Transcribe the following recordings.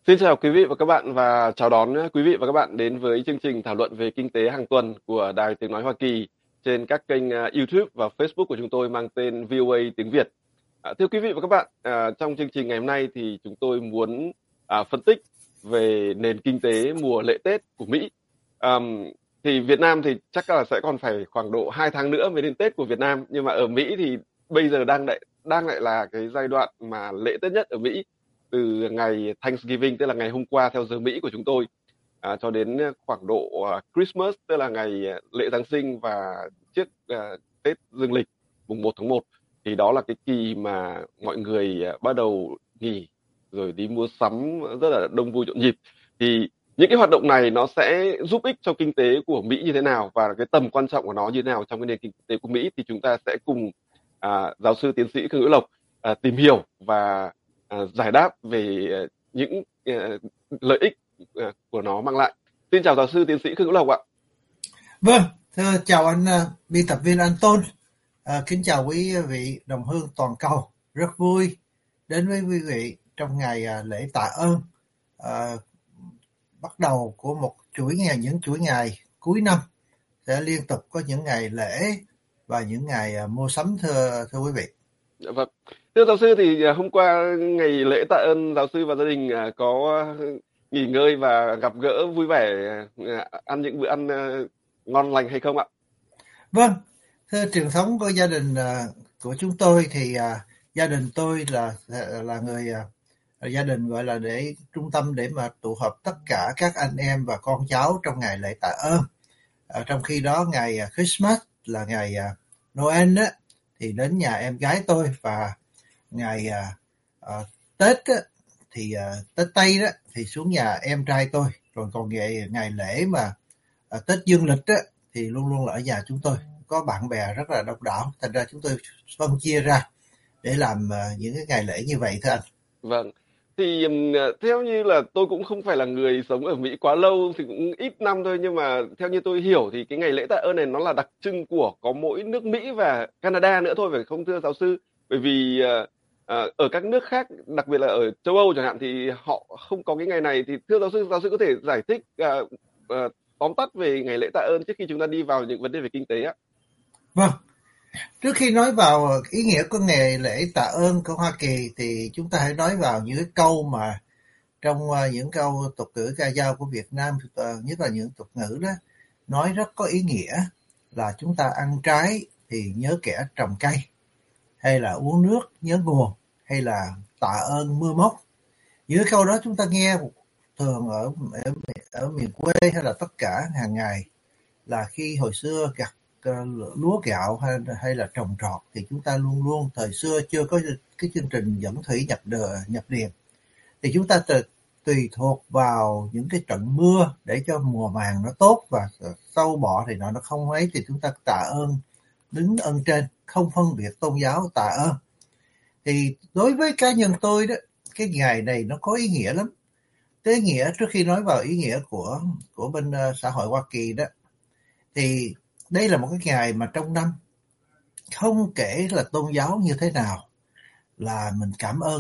Xin chào quý vị và các bạn và chào đón quý vị và các bạn đến với chương trình thảo luận về kinh tế hàng tuần của Đài Tiếng Nói Hoa Kỳ trên các kênh YouTube và Facebook của chúng tôi mang tên VOA Tiếng Việt. Thưa quý vị và các bạn, trong chương trình ngày hôm nay thì chúng tôi muốn phân tích về nền kinh tế mùa lễ Tết của Mỹ. Thì Việt Nam thì chắc là sẽ còn phải khoảng độ 2 tháng nữa mới đến Tết của Việt Nam, nhưng mà ở Mỹ thì bây giờ đang lại là cái giai đoạn mà lễ Tết nhất ở Mỹ, từ ngày Thanksgiving tức là ngày hôm qua theo giờ Mỹ của chúng tôi cho đến khoảng độ Christmas tức là ngày lễ Giáng sinh và trước Tết dương lịch mùng 1 tháng 1, thì đó là cái kỳ mà mọi người bắt đầu nghỉ rồi đi mua sắm rất là đông vui nhộn nhịp. Thì những cái hoạt động này nó sẽ giúp ích cho kinh tế của Mỹ như thế nào và cái tầm quan trọng của nó như thế nào trong cái nền kinh tế của Mỹ, thì chúng ta sẽ cùng giáo sư tiến sĩ Khương Hữu Lộc tìm hiểu và giải đáp về những lợi ích của nó mang lại. Xin chào giáo sư tiến sĩ Khương Hữu Lộc ạ. Vâng, thưa chào anh biên tập viên Anton, kính chào quý vị đồng hương toàn cầu. Rất vui đến với quý vị trong ngày lễ tạ ơn, bắt đầu của một những chuỗi ngày cuối năm sẽ liên tục có những ngày lễ và những ngày mua sắm, thưa quý vị. Vâng. Thưa giáo sư, thì hôm qua ngày lễ tạ ơn, giáo sư và gia đình có nghỉ ngơi và gặp gỡ vui vẻ, ăn những bữa ăn ngon lành hay không ạ? Vâng, thưa truyền thống của gia đình của chúng tôi thì gia đình tôi là người gia đình gọi là để trung tâm để mà tụ họp tất cả các anh em và con cháu trong ngày lễ tạ ơn. Trong khi đó ngày Christmas là ngày Noel á, thì đến nhà em gái tôi, và ngày Tết á, thì Tết Tây đó thì xuống nhà em trai tôi. Rồi còn ngày lễ mà Tết Dương lịch á, thì luôn luôn là ở nhà chúng tôi. Có bạn bè rất là đông đảo, thành ra chúng tôi phân chia ra để làm những cái ngày lễ như vậy thưa anh. Vâng. Thì theo như là tôi cũng không phải là người sống ở Mỹ quá lâu, thì cũng ít năm thôi, nhưng mà theo như tôi hiểu thì cái ngày lễ tạ ơn này nó là đặc trưng của có mỗi nước Mỹ và Canada nữa thôi, phải không thưa giáo sư? Bởi vì ở các nước khác, đặc biệt là ở châu Âu chẳng hạn, thì họ không có cái ngày này. Thì thưa giáo sư có thể giải thích tóm tắt về ngày lễ tạ ơn trước khi chúng ta đi vào những vấn đề về kinh tế ạ? Vâng, trước khi nói vào ý nghĩa của ngày lễ tạ ơn của Hoa Kỳ thì chúng ta hãy nói vào những cái câu mà trong những câu tục ngữ ca dao của Việt Nam, nhất là những tục ngữ đó, nói rất có ý nghĩa là chúng ta ăn trái thì nhớ kẻ trồng cây, hay là uống nước nhớ nguồn, hay là tạ ơn mưa móc. Những câu đó chúng ta nghe thường ở miền quê hay là tất cả hàng ngày, là khi hồi xưa gặt lúa gạo hay là trồng trọt thì chúng ta luôn luôn, thời xưa chưa có cái chương trình dẫn thủy nhập điền, thì chúng ta tùy thuộc vào những cái trận mưa để cho mùa màng nó tốt, và sâu bọ thì nó không ấy, thì chúng ta tạ ơn đứng ơn trên, không phân biệt tôn giáo tạ ơn. Thì đối với cá nhân tôi đó, cái ngày này nó có ý nghĩa lắm. Cái ý nghĩa, trước khi nói vào ý nghĩa của bên xã hội Hoa Kỳ đó, thì đây là một cái ngày mà trong năm, không kể là tôn giáo như thế nào, là mình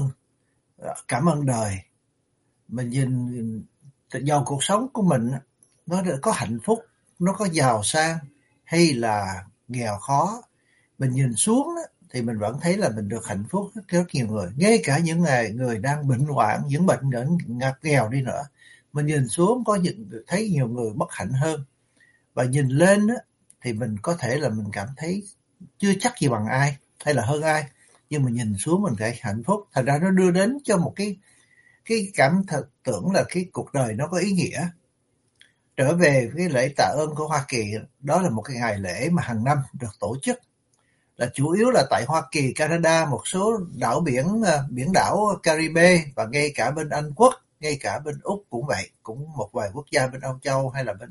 cảm ơn đời. Mình nhìn vào cuộc sống của mình, nó có hạnh phúc, nó có giàu sang hay là nghèo khó, mình nhìn xuống đó, thì mình vẫn thấy là mình được hạnh phúc rất nhiều người. Ngay cả những người đang bệnh hoạn, những bệnh ngặt nghèo đi nữa, mình nhìn xuống thấy nhiều người bất hạnh hơn. Và nhìn lên đó, thì mình có thể là mình cảm thấy chưa chắc gì bằng ai hay là hơn ai, nhưng mà nhìn xuống mình thấy hạnh phúc. Thành ra nó đưa đến cho một cái cảm tưởng là cái cuộc đời nó có ý nghĩa. Trở về cái lễ tạ ơn của Hoa Kỳ, đó là một cái ngày lễ mà hàng năm được tổ chức, là chủ yếu là tại Hoa Kỳ, Canada, một số biển đảo Caribe, và ngay cả bên Anh Quốc, ngay cả bên Úc cũng vậy, cũng một vài quốc gia bên Âu Châu hay là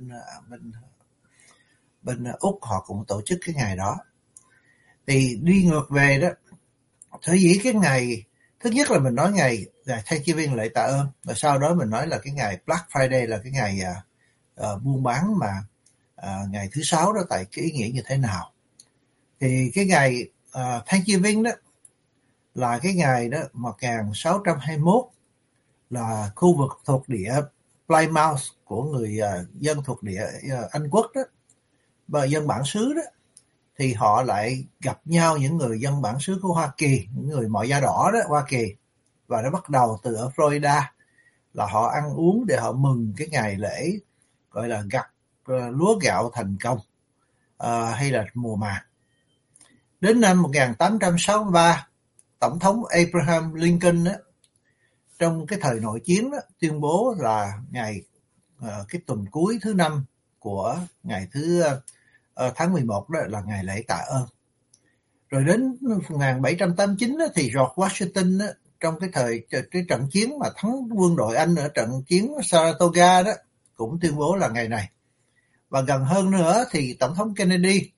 bên Úc họ cũng tổ chức cái ngày đó. Thì đi ngược về đó, sở dĩ cái ngày thứ nhất là mình nói ngày Thanksgiving, lễ tạ ơn, và sau đó mình nói là cái ngày Black Friday, là cái ngày buôn bán mà ngày thứ sáu đó, tại cái ý nghĩa như thế nào. Thì cái ngày Thanksgiving đó là cái ngày đó 1621, là khu vực thuộc địa Plymouth của người dân thuộc địa Anh Quốc đó, và dân bản xứ đó, thì họ lại gặp nhau, những người dân bản xứ của Hoa Kỳ, những người mọi da đỏ đó, Hoa Kỳ, và nó bắt đầu từ ở Florida, là họ ăn uống để họ mừng cái ngày lễ gọi là gặt lúa gạo thành công, hay là mùa màng. Đến năm 1863, Tổng thống Abraham Lincoln đó, trong cái thời nội chiến đó, tuyên bố là ngày cái tuần cuối thứ 5 của ngày thứ tháng 11 đó là ngày lễ tạ ơn. Rồi đến 1789 đó, thì George Washington đó, trong cái trận chiến mà thắng quân đội Anh ở trận chiến Saratoga đó, cũng tuyên bố là ngày này. Và gần hơn nữa thì Tổng thống Kennedy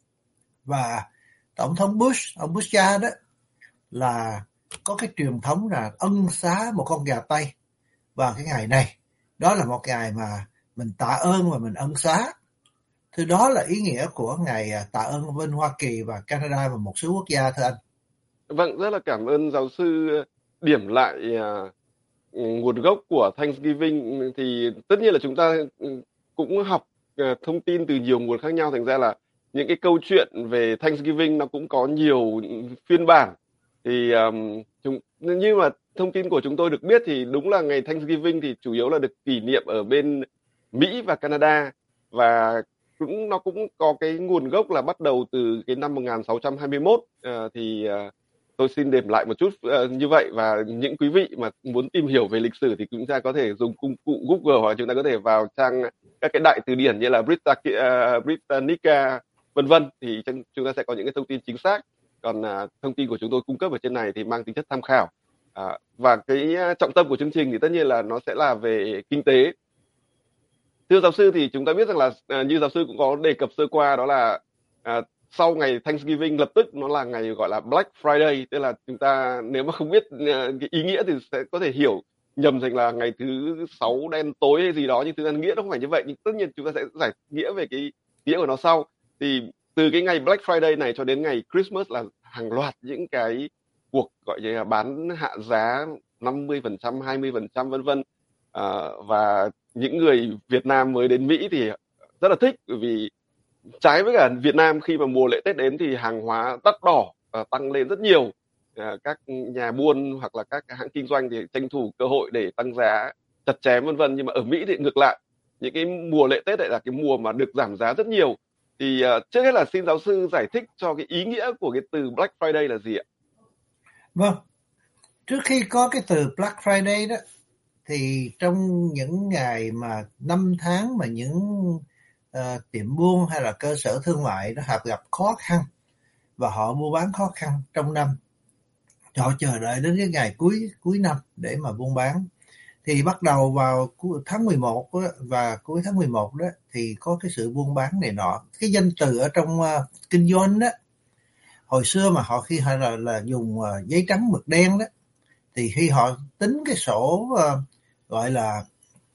và Tổng thống Bush, ông Bush cha đó, là có cái truyền thống là ân xá một con gà Tây vào cái ngày này. Đó là một ngày mà mình tạ ơn và mình ân xá. Thì đó là ý nghĩa của ngày tạ ơn bên Hoa Kỳ và Canada và một số quốc gia, thưa anh. Vâng, rất là cảm ơn giáo sư điểm lại nguồn gốc của Thanksgiving. Thì tất nhiên là chúng ta cũng học thông tin từ nhiều nguồn khác nhau, thành ra là những cái câu chuyện về Thanksgiving nó cũng có nhiều phiên bản. Thì nhưng mà thông tin của chúng tôi được biết thì đúng là ngày Thanksgiving thì chủ yếu là được kỷ niệm ở bên Mỹ và Canada, và nó cũng có cái nguồn gốc là bắt đầu từ cái năm 1621. Thì tôi xin điểm lại một chút như vậy, và những quý vị mà muốn tìm hiểu về lịch sử thì chúng ta có thể dùng công cụ Google, hoặc chúng ta có thể vào trang các cái đại từ điển như là Britannica vân vân, thì chúng ta sẽ có những cái thông tin chính xác. Còn thông tin của chúng tôi cung cấp ở trên này thì mang tính chất tham khảo. Và cái trọng tâm của chương trình thì tất nhiên là nó sẽ là về kinh tế. Thưa giáo sư, thì chúng ta biết rằng là như giáo sư cũng có đề cập sơ qua, đó là sau ngày Thanksgiving lập tức nó là ngày gọi là Black Friday, tức là chúng ta nếu mà không biết cái ý nghĩa thì sẽ có thể hiểu nhầm thành là ngày thứ sáu đen tối hay gì đó, nhưng thực ra nghĩa nó không phải như vậy. Nhưng tất nhiên chúng ta sẽ giải nghĩa về cái nghĩa của nó sau. Thì từ cái ngày Black Friday này cho đến ngày Christmas là hàng loạt những cái cuộc gọi là bán hạ giá 50%, 20% vân vân. Và những người Việt Nam mới đến Mỹ thì rất là thích, bởi vì trái với cả Việt Nam, khi mà mùa lễ Tết đến thì hàng hóa đắt đỏ tăng lên rất nhiều. Các nhà buôn hoặc là các hãng kinh doanh thì tranh thủ cơ hội để tăng giá chặt chém vân vân. Nhưng mà ở Mỹ thì ngược lại, những cái mùa lễ Tết lại là cái mùa mà được giảm giá rất nhiều. Thì trước hết là xin giáo sư giải thích cho cái ý nghĩa của cái từ Black Friday là gì ạ? Vâng, trước khi có cái từ Black Friday đó, thì trong những ngày mà 5 tháng mà những tiệm buôn hay là cơ sở thương mại nó gặp khó khăn và họ mua bán khó khăn trong năm, họ chờ đợi đến cái ngày cuối năm để mà buôn bán. Thì bắt đầu vào tháng 11 đó, và cuối tháng 11 đó thì có cái sự buôn bán này nọ. Cái danh từ ở trong kinh doanh đó, hồi xưa mà họ khi họ là dùng giấy trắng mực đen đó, thì khi họ tính cái sổ gọi là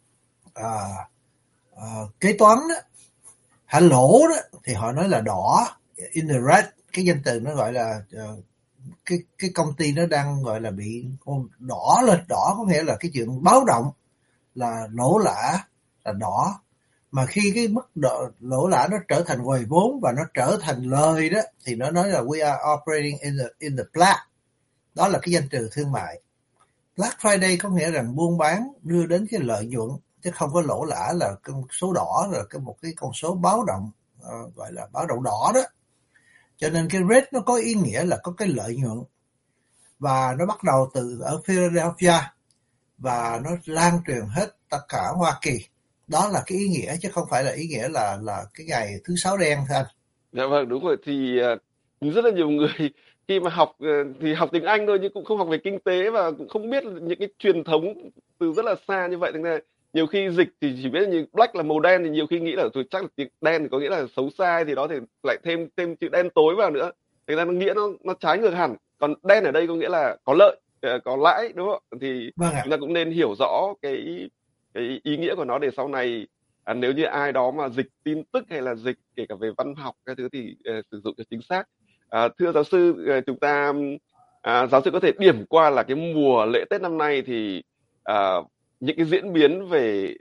kế toán đó, hả lỗ đó, thì họ nói là đỏ, in the red. Cái danh từ nó gọi là cái công ty nó đang gọi là bị đỏ lên. Đỏ có nghĩa là cái chuyện báo động, là lỗ lã là đỏ. Mà khi cái mức lỗ lã nó trở thành huề vốn và nó trở thành lời đó, thì nó nói là we are operating in the black. Đó là cái danh từ thương mại. Black Friday có nghĩa rằng buôn bán đưa đến cái lợi nhuận, chứ không có lỗ lã là con số đỏ, là một cái con số báo động, gọi là báo động đỏ đó. Cho nên cái red nó có ý nghĩa là có cái lợi nhuận. Và nó bắt đầu từ ở Philadelphia và nó lan truyền hết tất cả Hoa Kỳ. Đó là cái ý nghĩa, chứ không phải là ý nghĩa là cái ngày thứ sáu đen, thưa anh. Dạ vâng, đúng rồi. Thì rất là nhiều người khi mà học thì học tiếng Anh thôi, nhưng cũng không học về kinh tế và cũng không biết những cái truyền thống từ rất là xa như vậy. Thành ra nhiều khi dịch thì chỉ biết như black là màu đen, thì nhiều khi nghĩ là thôi chắc là tiếng đen thì có nghĩa là xấu xa, thì đó thì lại thêm chữ đen tối vào nữa. Thành ra nó nghĩa nó trái ngược hẳn. Còn đen ở đây có nghĩa là có lợi, có lãi, đúng không? Thì Vâng ạ. chúng ta cũng nên hiểu rõ cái ý nghĩa của nó, để sau này nếu như ai đó mà dịch tin tức hay là dịch kể cả về văn học các thứ thì sử dụng cho chính xác. Thưa giáo sư, chúng ta giáo sư có thể điểm qua là cái mùa lễ Tết năm nay thì ờ, những cái diễn biến về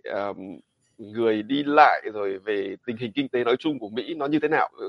người đi lại rồi về tình hình kinh tế nói chung của Mỹ nó như thế nào?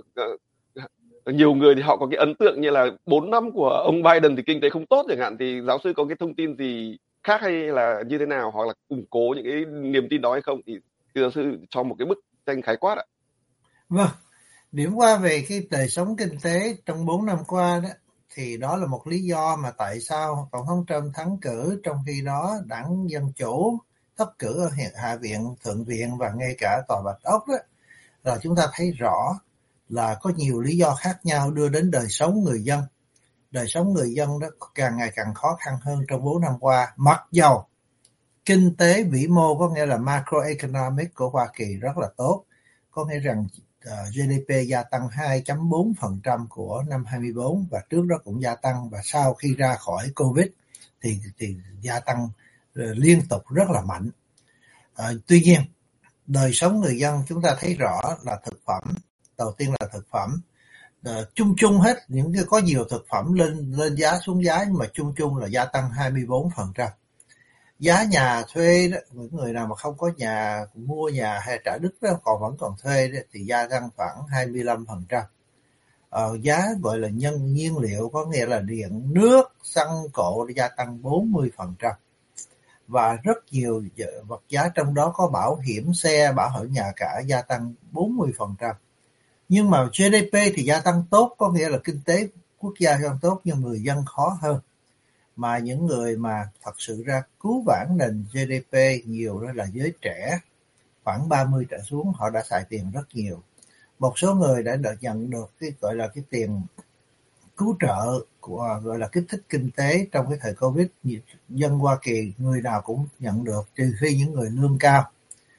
Nhiều người thì họ có cái ấn tượng như là 4 năm của ông Biden thì kinh tế không tốt chẳng hạn, thì giáo sư có cái thông tin gì khác hay là như thế nào, hoặc là củng cố những cái niềm tin đó hay không, thì thưa giáo sư cho một cái bức tranh khái quát ạ. Vâng, điểm qua về cái đời sống kinh tế trong 4 năm qua đó, thì đó là một lý do mà tại sao Tổng thống Trump thắng cử, trong khi đó đảng Dân Chủ thất cử ở Hạ viện, Thượng viện và ngay cả Tòa Bạch Ốc đó, là chúng ta thấy rõ là có nhiều lý do khác nhau đưa đến đời sống người dân. Đời sống người dân đó càng ngày càng khó khăn hơn trong 4 năm qua, mặc dầu kinh tế vĩ mô, có nghĩa là macroeconomic của Hoa Kỳ rất là tốt, có nghĩa rằng GDP gia tăng 2.4% của năm 24 và trước đó cũng gia tăng, và sau khi ra khỏi Covid thì gia tăng liên tục rất là mạnh. Tuy nhiên đời sống người dân chúng ta thấy rõ là thực phẩm, đầu tiên là thực phẩm. Chung chung hết, những cái có nhiều thực phẩm lên giá xuống giá, nhưng mà chung chung là gia tăng 24%. Giá nhà thuê đó, những người nào mà không có nhà, mua nhà hay trả đất đó, vẫn còn thuê đó, thì gia tăng khoảng 25%. Giá gọi là nhiên liệu, có nghĩa là điện, nước, xăng cộ gia tăng 40%. Và rất nhiều vật giá, trong đó có bảo hiểm xe, bảo hiểm nhà cả gia tăng 40%. Nhưng mà GDP thì gia tăng tốt, có nghĩa là kinh tế quốc gia gia tăng tốt, nhưng người dân khó hơn. Mà những người mà thật sự ra cứu vãn nền GDP nhiều đó là giới trẻ, khoảng 30 trở xuống, họ đã xài tiền rất nhiều. Một số người đã nhận được cái gọi là cái tiền cứu trợ của gọi là kích thích kinh tế trong cái thời Covid. Dân Hoa Kỳ người nào cũng nhận được, trừ khi những người lương cao.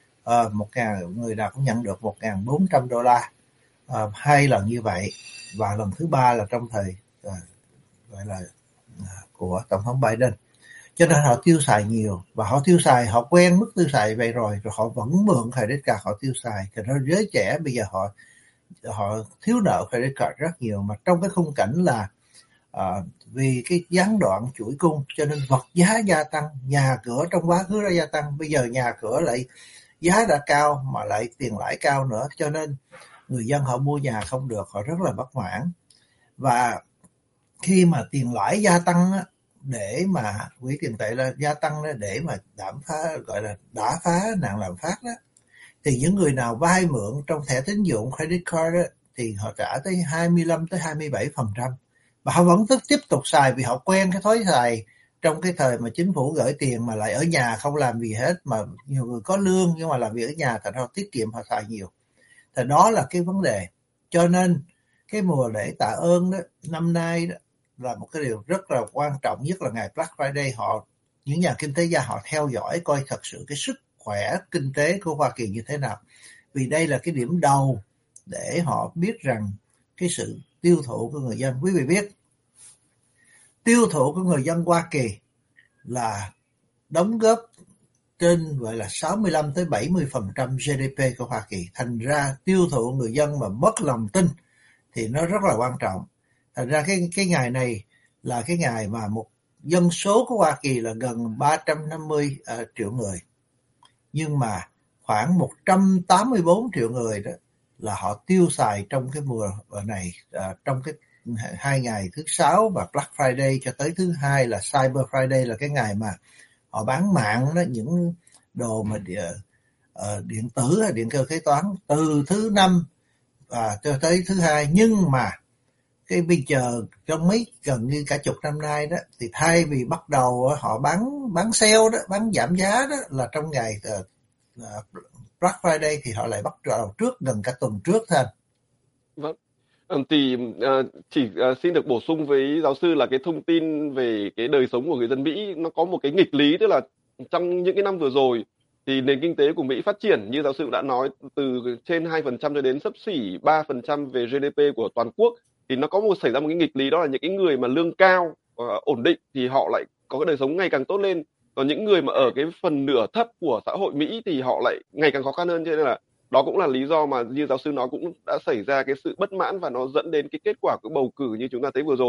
Người nào cũng nhận được $1.400, 2 lần như vậy, và lần thứ 3 là trong thời gọi là của Tổng thống Biden. Cho nên họ tiêu xài nhiều, và họ tiêu xài, họ quen mức tiêu xài vậy rồi họ vẫn mượn credit card họ tiêu xài. Cho nên giới trẻ bây giờ họ thiếu nợ credit card rất nhiều, mà trong cái khung cảnh là vì cái gián đoạn chuỗi cung, cho nên vật giá gia tăng. Nhà cửa trong quá khứ đã gia tăng, bây giờ nhà cửa lại giá đã cao mà lại tiền lãi cao nữa, cho nên người dân họ mua nhà không được, họ rất là bất mãn. Và khi mà tiền lãi gia tăng á, để mà quỹ tiền tệ là gia tăng đó, để mà gọi là đả phá nạn lạm phát đó, thì những người nào vay mượn trong thẻ tín dụng credit card đó, thì họ trả tới 25-27%, và họ vẫn tiếp tục xài vì họ quen cái thói xài trong cái thời mà chính phủ gửi tiền mà lại ở nhà không làm gì hết. Mà nhiều người có lương nhưng mà làm việc ở nhà, thành ra họ tiết kiệm, họ xài nhiều. Thì đó là cái vấn đề. Cho nên cái mùa lễ tạ ơn đó năm nay đó là một cái điều rất là quan trọng, nhất là ngày Black Friday. Những nhà kinh tế gia họ theo dõi coi thật sự cái sức khỏe kinh tế của Hoa Kỳ như thế nào, vì đây là cái điểm đầu để họ biết rằng cái sự tiêu thụ của người dân. Quý vị biết tiêu thụ của người dân Hoa Kỳ là đóng góp trên gọi là 65-70% GDP của Hoa Kỳ. Thành ra tiêu thụ người dân mà mất lòng tin thì nó rất là quan trọng. Thành ra cái ngày này là cái ngày mà một dân số của Hoa Kỳ là gần 350 triệu người, nhưng mà khoảng 184 triệu người đó là họ tiêu xài trong cái mùa này, trong cái 2 ngày thứ Sáu và Black Friday cho tới thứ Hai là Cyber Friday, là cái ngày mà họ bán mạng đó, những đồ mà điện tử hay điện cơ kế toán, từ thứ Năm và cho tới thứ Hai. Nhưng mà cái bây giờ trong gần như cả chục năm nay đó, thì thay vì bắt đầu họ bán sale đó, bán giảm giá đó là trong ngày Black Friday, thì họ lại bắt đầu trước gần cả tuần trước thôi. Vâng. Thì chỉ xin được bổ sung với giáo sư là cái thông tin về cái đời sống của người dân Mỹ nó có một cái nghịch lý, tức là trong những cái năm vừa rồi thì nền kinh tế của Mỹ phát triển như giáo sư đã nói, từ trên 2% cho đến xấp xỉ 3% về GDP của toàn quốc, thì nó có xảy ra một cái nghịch lý, đó là những cái người mà lương cao ổn định thì họ lại có cái đời sống ngày càng tốt lên, còn những người mà ở cái phần nửa thấp của xã hội Mỹ thì họ lại ngày càng khó khăn hơn. Cho nên là đó cũng là lý do mà như giáo sư nói cũng đã xảy ra cái sự bất mãn và nó dẫn đến cái kết quả của bầu cử như chúng ta thấy vừa rồi.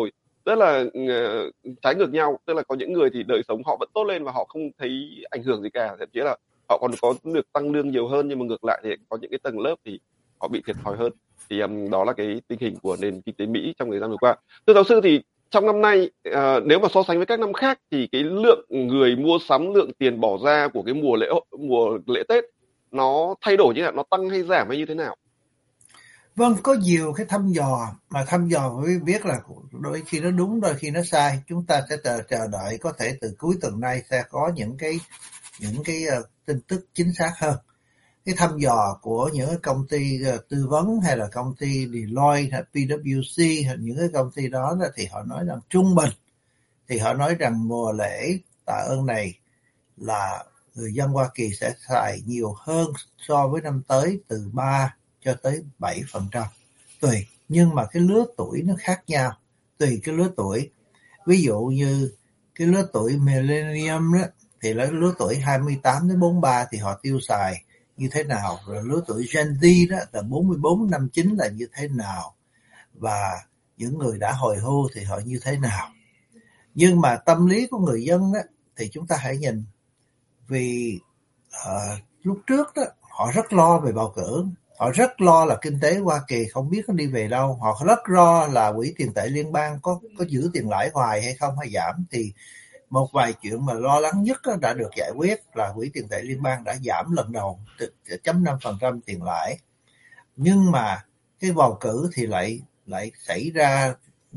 rất là trái ngược nhau. Tức là có những người thì đời sống họ vẫn tốt lên và họ không thấy ảnh hưởng gì cả, thậm chí là họ còn có được tăng lương nhiều hơn, nhưng mà ngược lại thì có những cái tầng lớp thì họ bị thiệt thòi hơn. Thì đó là cái tình hình của nền kinh tế Mỹ trong thời gian vừa qua. Thưa giáo sư, thì trong năm nay nếu mà so sánh với các năm khác thì cái lượng người mua sắm, lượng tiền bỏ ra của cái mùa lễ Tết nó thay đổi như thế nào, nó tăng hay giảm hay như thế nào? Vâng, có nhiều cái thăm dò, mà thăm dò mới biết là đôi khi nó đúng, đôi khi nó sai. Chúng ta sẽ chờ đợi, có thể từ cuối tuần nay sẽ có những cái tin tức chính xác hơn. Cái thăm dò của những cái công ty tư vấn hay là công ty Deloitte hay PwC hay những cái công ty đó thì họ nói rằng trung bình, thì họ nói rằng mùa lễ tạ ơn này là người dân Hoa Kỳ sẽ xài nhiều hơn so với năm tới từ 3 cho tới 7%, tùy. Nhưng mà cái lứa tuổi nó khác nhau, tùy cái lứa tuổi. Ví dụ như cái lứa tuổi millennium đó, thì là lứa tuổi 28 đến 43 thì họ tiêu xài như thế nào, rồi lứa tuổi Gen Z đó là 44 59 là như thế nào, và những người đã hồi hưu thì họ như thế nào. Nhưng mà tâm lý của người dân đó thì chúng ta hãy nhìn, vì lúc trước đó họ rất lo về bầu cử, họ rất lo là kinh tế Hoa Kỳ không biết nó đi về đâu, họ rất lo là quỹ tiền tệ liên bang có giữ tiền lãi hoài hay không hay giảm. Thì một vài chuyện mà lo lắng nhất đã được giải quyết, là quỹ tiền tệ liên bang đã giảm lần đầu 0.5% tiền lãi. Nhưng mà cái bầu cử thì lại xảy ra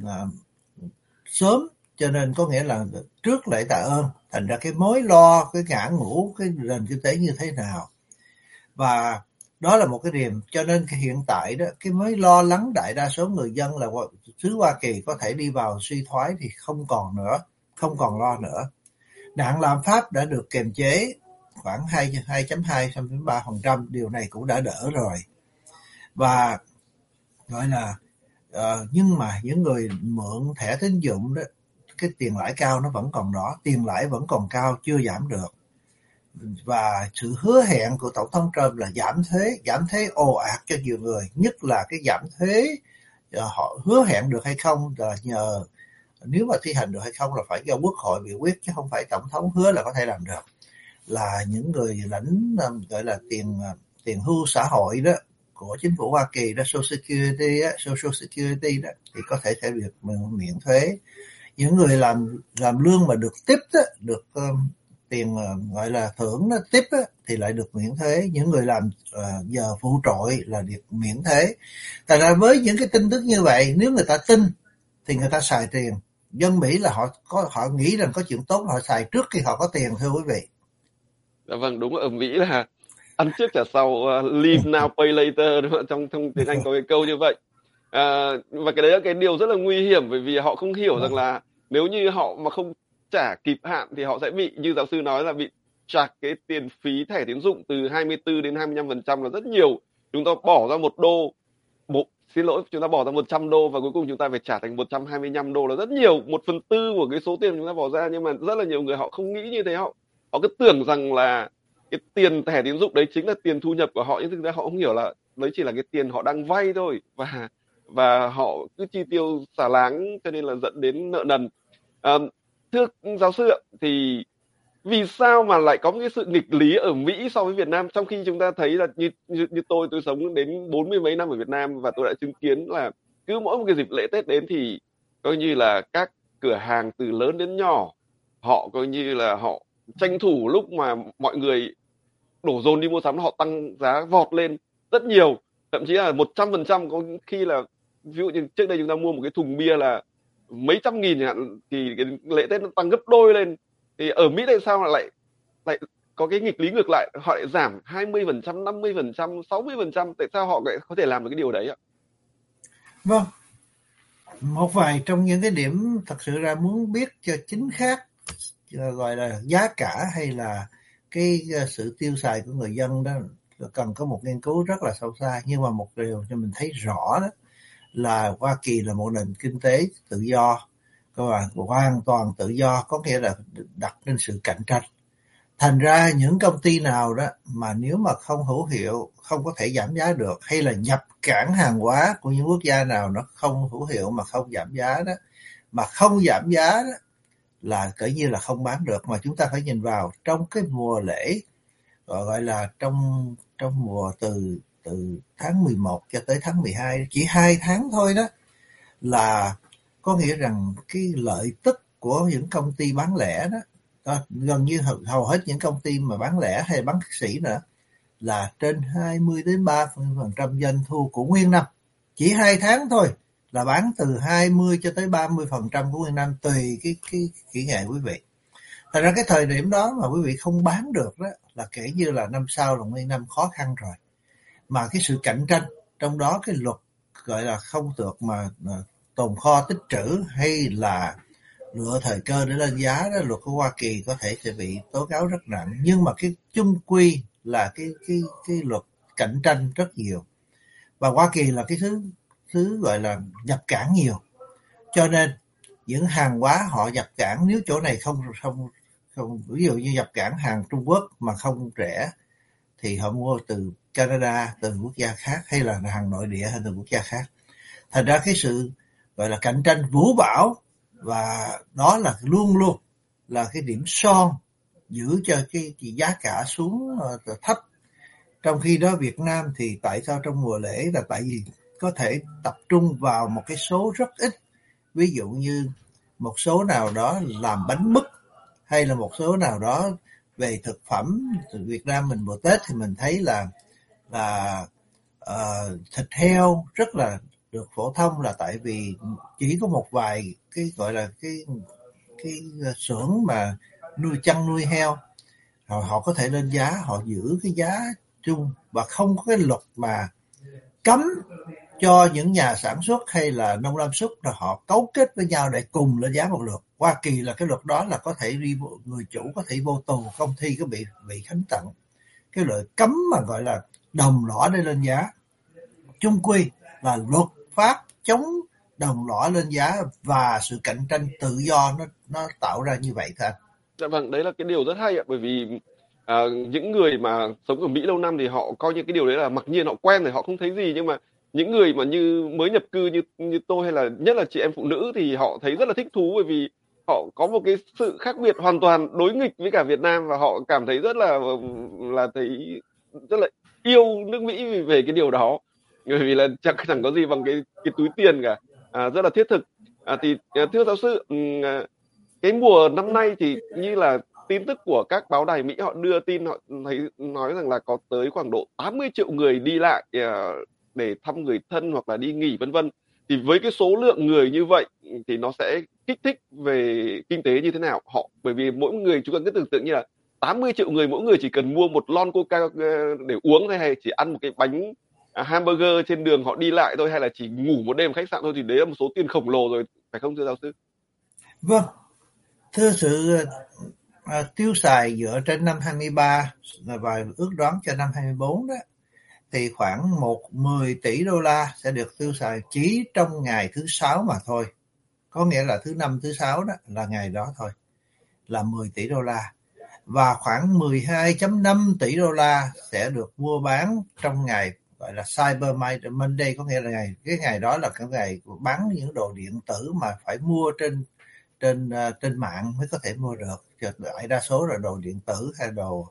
sớm, cho nên có nghĩa là trước lễ tạ ơn, thành ra cái mối lo, cái ngã ngũ cái nền kinh tế như thế nào, và đó là một cái điểm. Cho nên hiện tại đó, cái mối lo lắng đại đa số người dân là xứ Hoa Kỳ có thể đi vào suy thoái thì không còn lo nữa. Nạn lạm phát đã được kiềm chế khoảng 2.2-3%, điều này cũng đã đỡ rồi. Và gọi là nhưng mà những người mượn thẻ tín dụng đó, cái tiền lãi cao nó vẫn còn đó, tiền lãi vẫn còn cao, chưa giảm được. Và sự hứa hẹn của Tổng thống Trump là giảm thuế ồ ạt cho nhiều người, nhất là cái giảm thuế họ hứa hẹn được hay không là nhờ, nếu mà thi hành được hay không là phải do Quốc hội biểu quyết, chứ không phải Tổng thống hứa là có thể làm được. Là những người lãnh gọi là tiền hưu xã hội đó của chính phủ Hoa Kỳ đó, Social Security đó, thì có thể sẽ được miễn thuế. Những người làm lương mà được tip đó, được tiền gọi là thưởng đó, tip đó, thì lại được miễn thuế. Những người làm giờ phụ trội là được miễn thuế. Tại ra với những cái tin tức như vậy, nếu người ta tin thì người ta xài tiền. Dân Mỹ là họ nghĩ rằng có chuyện tốt, họ xài trước khi họ có tiền, thưa quý vị. Dạ vâng, đúng, ở Mỹ là ăn trước trả sau, leave now pay later, đúng không? Trong tiếng Anh có cái câu như vậy. Và cái đấy là cái điều rất là nguy hiểm, bởi vì họ không hiểu rằng là nếu như họ mà không trả kịp hạn thì họ sẽ bị, như giáo sư nói, là bị charge cái tiền phí thẻ tín dụng từ 24 đến 25% là rất nhiều. Chúng ta bỏ ra chúng ta bỏ ra 100 đô và cuối cùng chúng ta phải trả thành 125 đô là rất nhiều, 1/4 của cái số tiền chúng ta bỏ ra. Nhưng mà rất là nhiều người họ không nghĩ như thế, họ cứ tưởng rằng là cái tiền thẻ tín dụng đấy chính là tiền thu nhập của họ, nhưng thực ra họ không hiểu là đấy chỉ là cái tiền họ đang vay thôi, và họ cứ chi tiêu xả láng, cho nên là dẫn đến nợ nần. Thưa giáo sư ạ, thì vì sao mà lại có một cái sự nghịch lý ở Mỹ so với Việt Nam, trong khi chúng ta thấy là như tôi sống đến 40 mấy năm ở Việt Nam, và tôi đã chứng kiến là cứ mỗi một cái dịp lễ Tết đến thì coi như là các cửa hàng từ lớn đến nhỏ, họ coi như là họ tranh thủ lúc mà mọi người đổ dồn đi mua sắm, họ tăng giá vọt lên rất nhiều, thậm chí là 100%. Có khi là ví dụ như trước đây chúng ta mua một cái thùng bia là mấy trăm nghìn chẳng hạn, thì cái lễ Tết nó tăng gấp đôi lên. Thì ở Mỹ tại sao lại có cái nghịch lý ngược lại, họ lại giảm 20%, 50%, 60%, tại sao họ lại có thể làm được cái điều đấy ạ? Vâng, một vài trong những cái điểm thật sự ra muốn biết cho chính xác, gọi là giá cả hay là cái sự tiêu xài của người dân đó, cần có một nghiên cứu rất là sâu xa. Nhưng mà một điều cho mình thấy rõ đó là Hoa Kỳ là một nền kinh tế tự do, và hoàn toàn tự do, có nghĩa là đặt lên sự cạnh tranh. Thành ra những công ty nào đó mà nếu mà không hữu hiệu, không có thể giảm giá được, hay là nhập cảng hàng hóa của những quốc gia nào nó không hữu hiệu mà không giảm giá đó, mà không giảm giá đó là cỡ như là không bán được. Mà chúng ta phải nhìn vào trong cái mùa lễ, gọi là trong mùa từ tháng 11 cho tới tháng 12, chỉ 2 tháng thôi đó, là có nghĩa rằng cái lợi tức của những công ty bán lẻ đó, gần như hầu hết những công ty mà bán lẻ hay bán thạc sĩ nữa, là trên 20 đến 30% doanh thu của nguyên năm. Chỉ 2 tháng thôi là bán từ 20 cho tới 30% của nguyên năm, tùy cái kỹ nghệ quý vị. Thật ra cái thời điểm đó mà quý vị không bán được đó là kể như là năm sau là nguyên năm khó khăn rồi. Mà cái sự cạnh tranh trong đó, cái luật gọi là không được mà tồn kho tích trữ hay là lựa thời cơ để lên giá đó, luật của Hoa Kỳ có thể sẽ bị tố cáo rất nặng. Nhưng mà cái chung quy là cái luật cạnh tranh rất nhiều, và Hoa Kỳ là cái thứ gọi là nhập cảng nhiều, cho nên những hàng hóa họ nhập cảng, nếu chỗ này không ví dụ như nhập cảng hàng Trung Quốc mà không rẻ thì họ mua từ Canada, từ quốc gia khác, hay là hàng nội địa hay từ quốc gia khác. Thành ra cái sự gọi là cạnh tranh vũ bão, và đó là luôn luôn là cái điểm son giữ cho cái giá cả xuống thấp. Trong khi đó Việt Nam thì tại sao trong mùa lễ là tại vì có thể tập trung vào một cái số rất ít, ví dụ như một số nào đó làm bánh mứt, hay là một số nào đó về thực phẩm. Việt Nam mình mùa Tết thì mình thấy là thịt heo rất là được phổ thông, là tại vì chỉ có một vài cái gọi là cái xưởng mà chăn nuôi heo, họ có thể lên giá, họ giữ cái giá chung và không có cái luật mà cấm cho những nhà sản xuất hay là nông lâm xuất là họ cấu kết với nhau để cùng lên giá một lượt. Hoa Kỳ là cái luật đó là có thể người chủ có thể vô tù, công ty có bị khánh tận. Cái loại cấm mà gọi là đồng lõa để lên giá, chung quy là luật pháp chống đồng lõa lên giá và sự cạnh tranh tự do nó tạo ra như vậy thôi. Dạ vâng, đấy là cái điều rất hay ạ, bởi vì những người mà sống ở Mỹ lâu năm thì họ coi như cái điều đấy là mặc nhiên, họ quen rồi, họ không thấy gì. Nhưng mà những người mà như mới nhập cư như tôi, hay là nhất là chị em phụ nữ, thì họ thấy rất là thích thú, bởi vì họ có một cái sự khác biệt hoàn toàn đối nghịch với cả Việt Nam, và họ cảm thấy rất là thấy rất là yêu nước Mỹ về cái điều đó, bởi vì là chẳng có gì bằng cái túi tiền cả, rất là thiết thực. Thưa giáo sư, cái mùa năm nay thì như là tin tức của các báo đài Mỹ họ đưa tin, họ nói rằng là có tới khoảng độ 80 triệu người đi lại để thăm người thân hoặc là đi nghỉ vân vân. Thì với cái số lượng người như vậy thì nó sẽ kích thích về kinh tế như thế nào? Bởi vì mỗi người, chúng ta cứ tưởng tượng như là 80 triệu người, mỗi người chỉ cần mua một lon Coca để uống thôi, hay chỉ ăn một cái bánh hamburger trên đường họ đi lại thôi, hay là chỉ ngủ một đêm khách sạn thôi, thì đấy là một số tiền khổng lồ rồi, phải không thưa giáo sư? Vâng, thưa sự tiêu xài dựa trên năm 23 và ước đoán cho năm 24 đó, thì khoảng 10 tỷ đô la sẽ được tiêu xài chỉ trong ngày thứ 6 mà thôi. Có nghĩa là thứ năm, thứ 6 đó là ngày đó thôi, là 10 tỷ đô la. Và khoảng 12.5 tỷ đô la sẽ được mua bán trong ngày gọi là Cyber Monday, có nghĩa là cái ngày đó là cái ngày bán những đồ điện tử mà phải mua trên mạng mới có thể mua được. Đại đa số là đồ điện tử hay đồ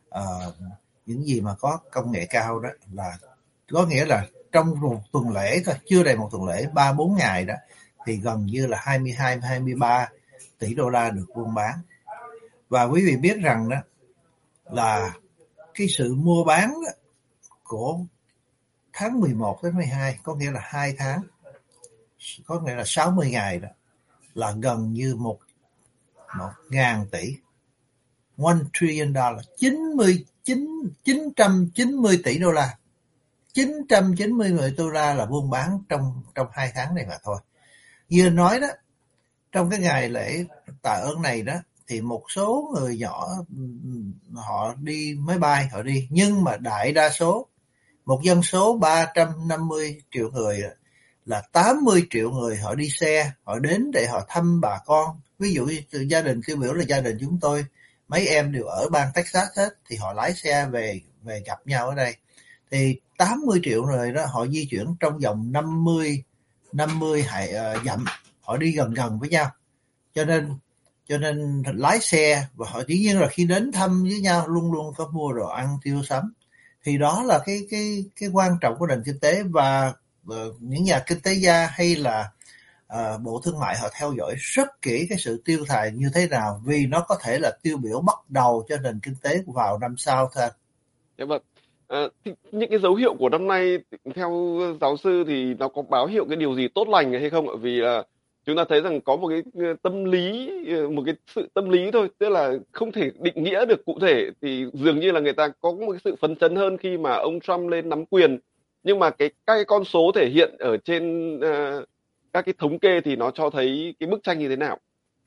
những gì mà có công nghệ cao đó, là có nghĩa là trong một tuần lễ thôi, chưa đầy một tuần lễ, 3-4 ngày đó, thì gần như là 22-23 tỷ đô la được buôn bán. Và quý vị biết rằng đó là cái sự mua bán đó, của tháng 11 đến 12, có nghĩa là 2 tháng, có nghĩa là 60 ngày đó, là gần như 1.000 tỷ, $1 trillion, 990 tỷ đô la, 990 đô la là buôn bán trong 2 tháng này mà thôi. Như nói đó, trong cái ngày lễ tạ ơn này đó, thì một số người nhỏ họ đi máy bay, họ đi, nhưng mà đại đa số, một dân số 350 triệu người, là 80 triệu người họ đi xe, họ đến để họ thăm bà con. Ví dụ như gia đình tiêu biểu là gia đình chúng tôi, mấy em đều ở bang Texas hết, thì họ lái xe về gặp nhau ở đây. Thì 80 triệu người đó họ di chuyển trong vòng 50 dặm, họ đi gần gần với nhau, cho nên lái xe và họ dĩ nhiên là khi đến thăm với nhau luôn luôn có mua đồ ăn tiêu sắm. Thì đó là cái quan trọng của nền kinh tế, và những nhà kinh tế gia hay là Bộ Thương mại họ theo dõi rất kỹ cái sự tiêu xài như thế nào, vì nó có thể là tiêu biểu bắt đầu cho nền kinh tế vào năm sau thôi. Dạ vâng. Thì những cái dấu hiệu của năm nay theo giáo sư thì nó có báo hiệu cái điều gì tốt lành hay không ạ? Vì là chúng ta thấy rằng có một cái tâm lý, một cái sự tâm lý thôi, tức là không thể định nghĩa được cụ thể, thì dường như là người ta có một cái sự phấn chấn hơn khi mà ông Trump lên nắm quyền. Nhưng mà các cái con số thể hiện ở trên các cái thống kê thì nó cho thấy cái bức tranh như thế nào?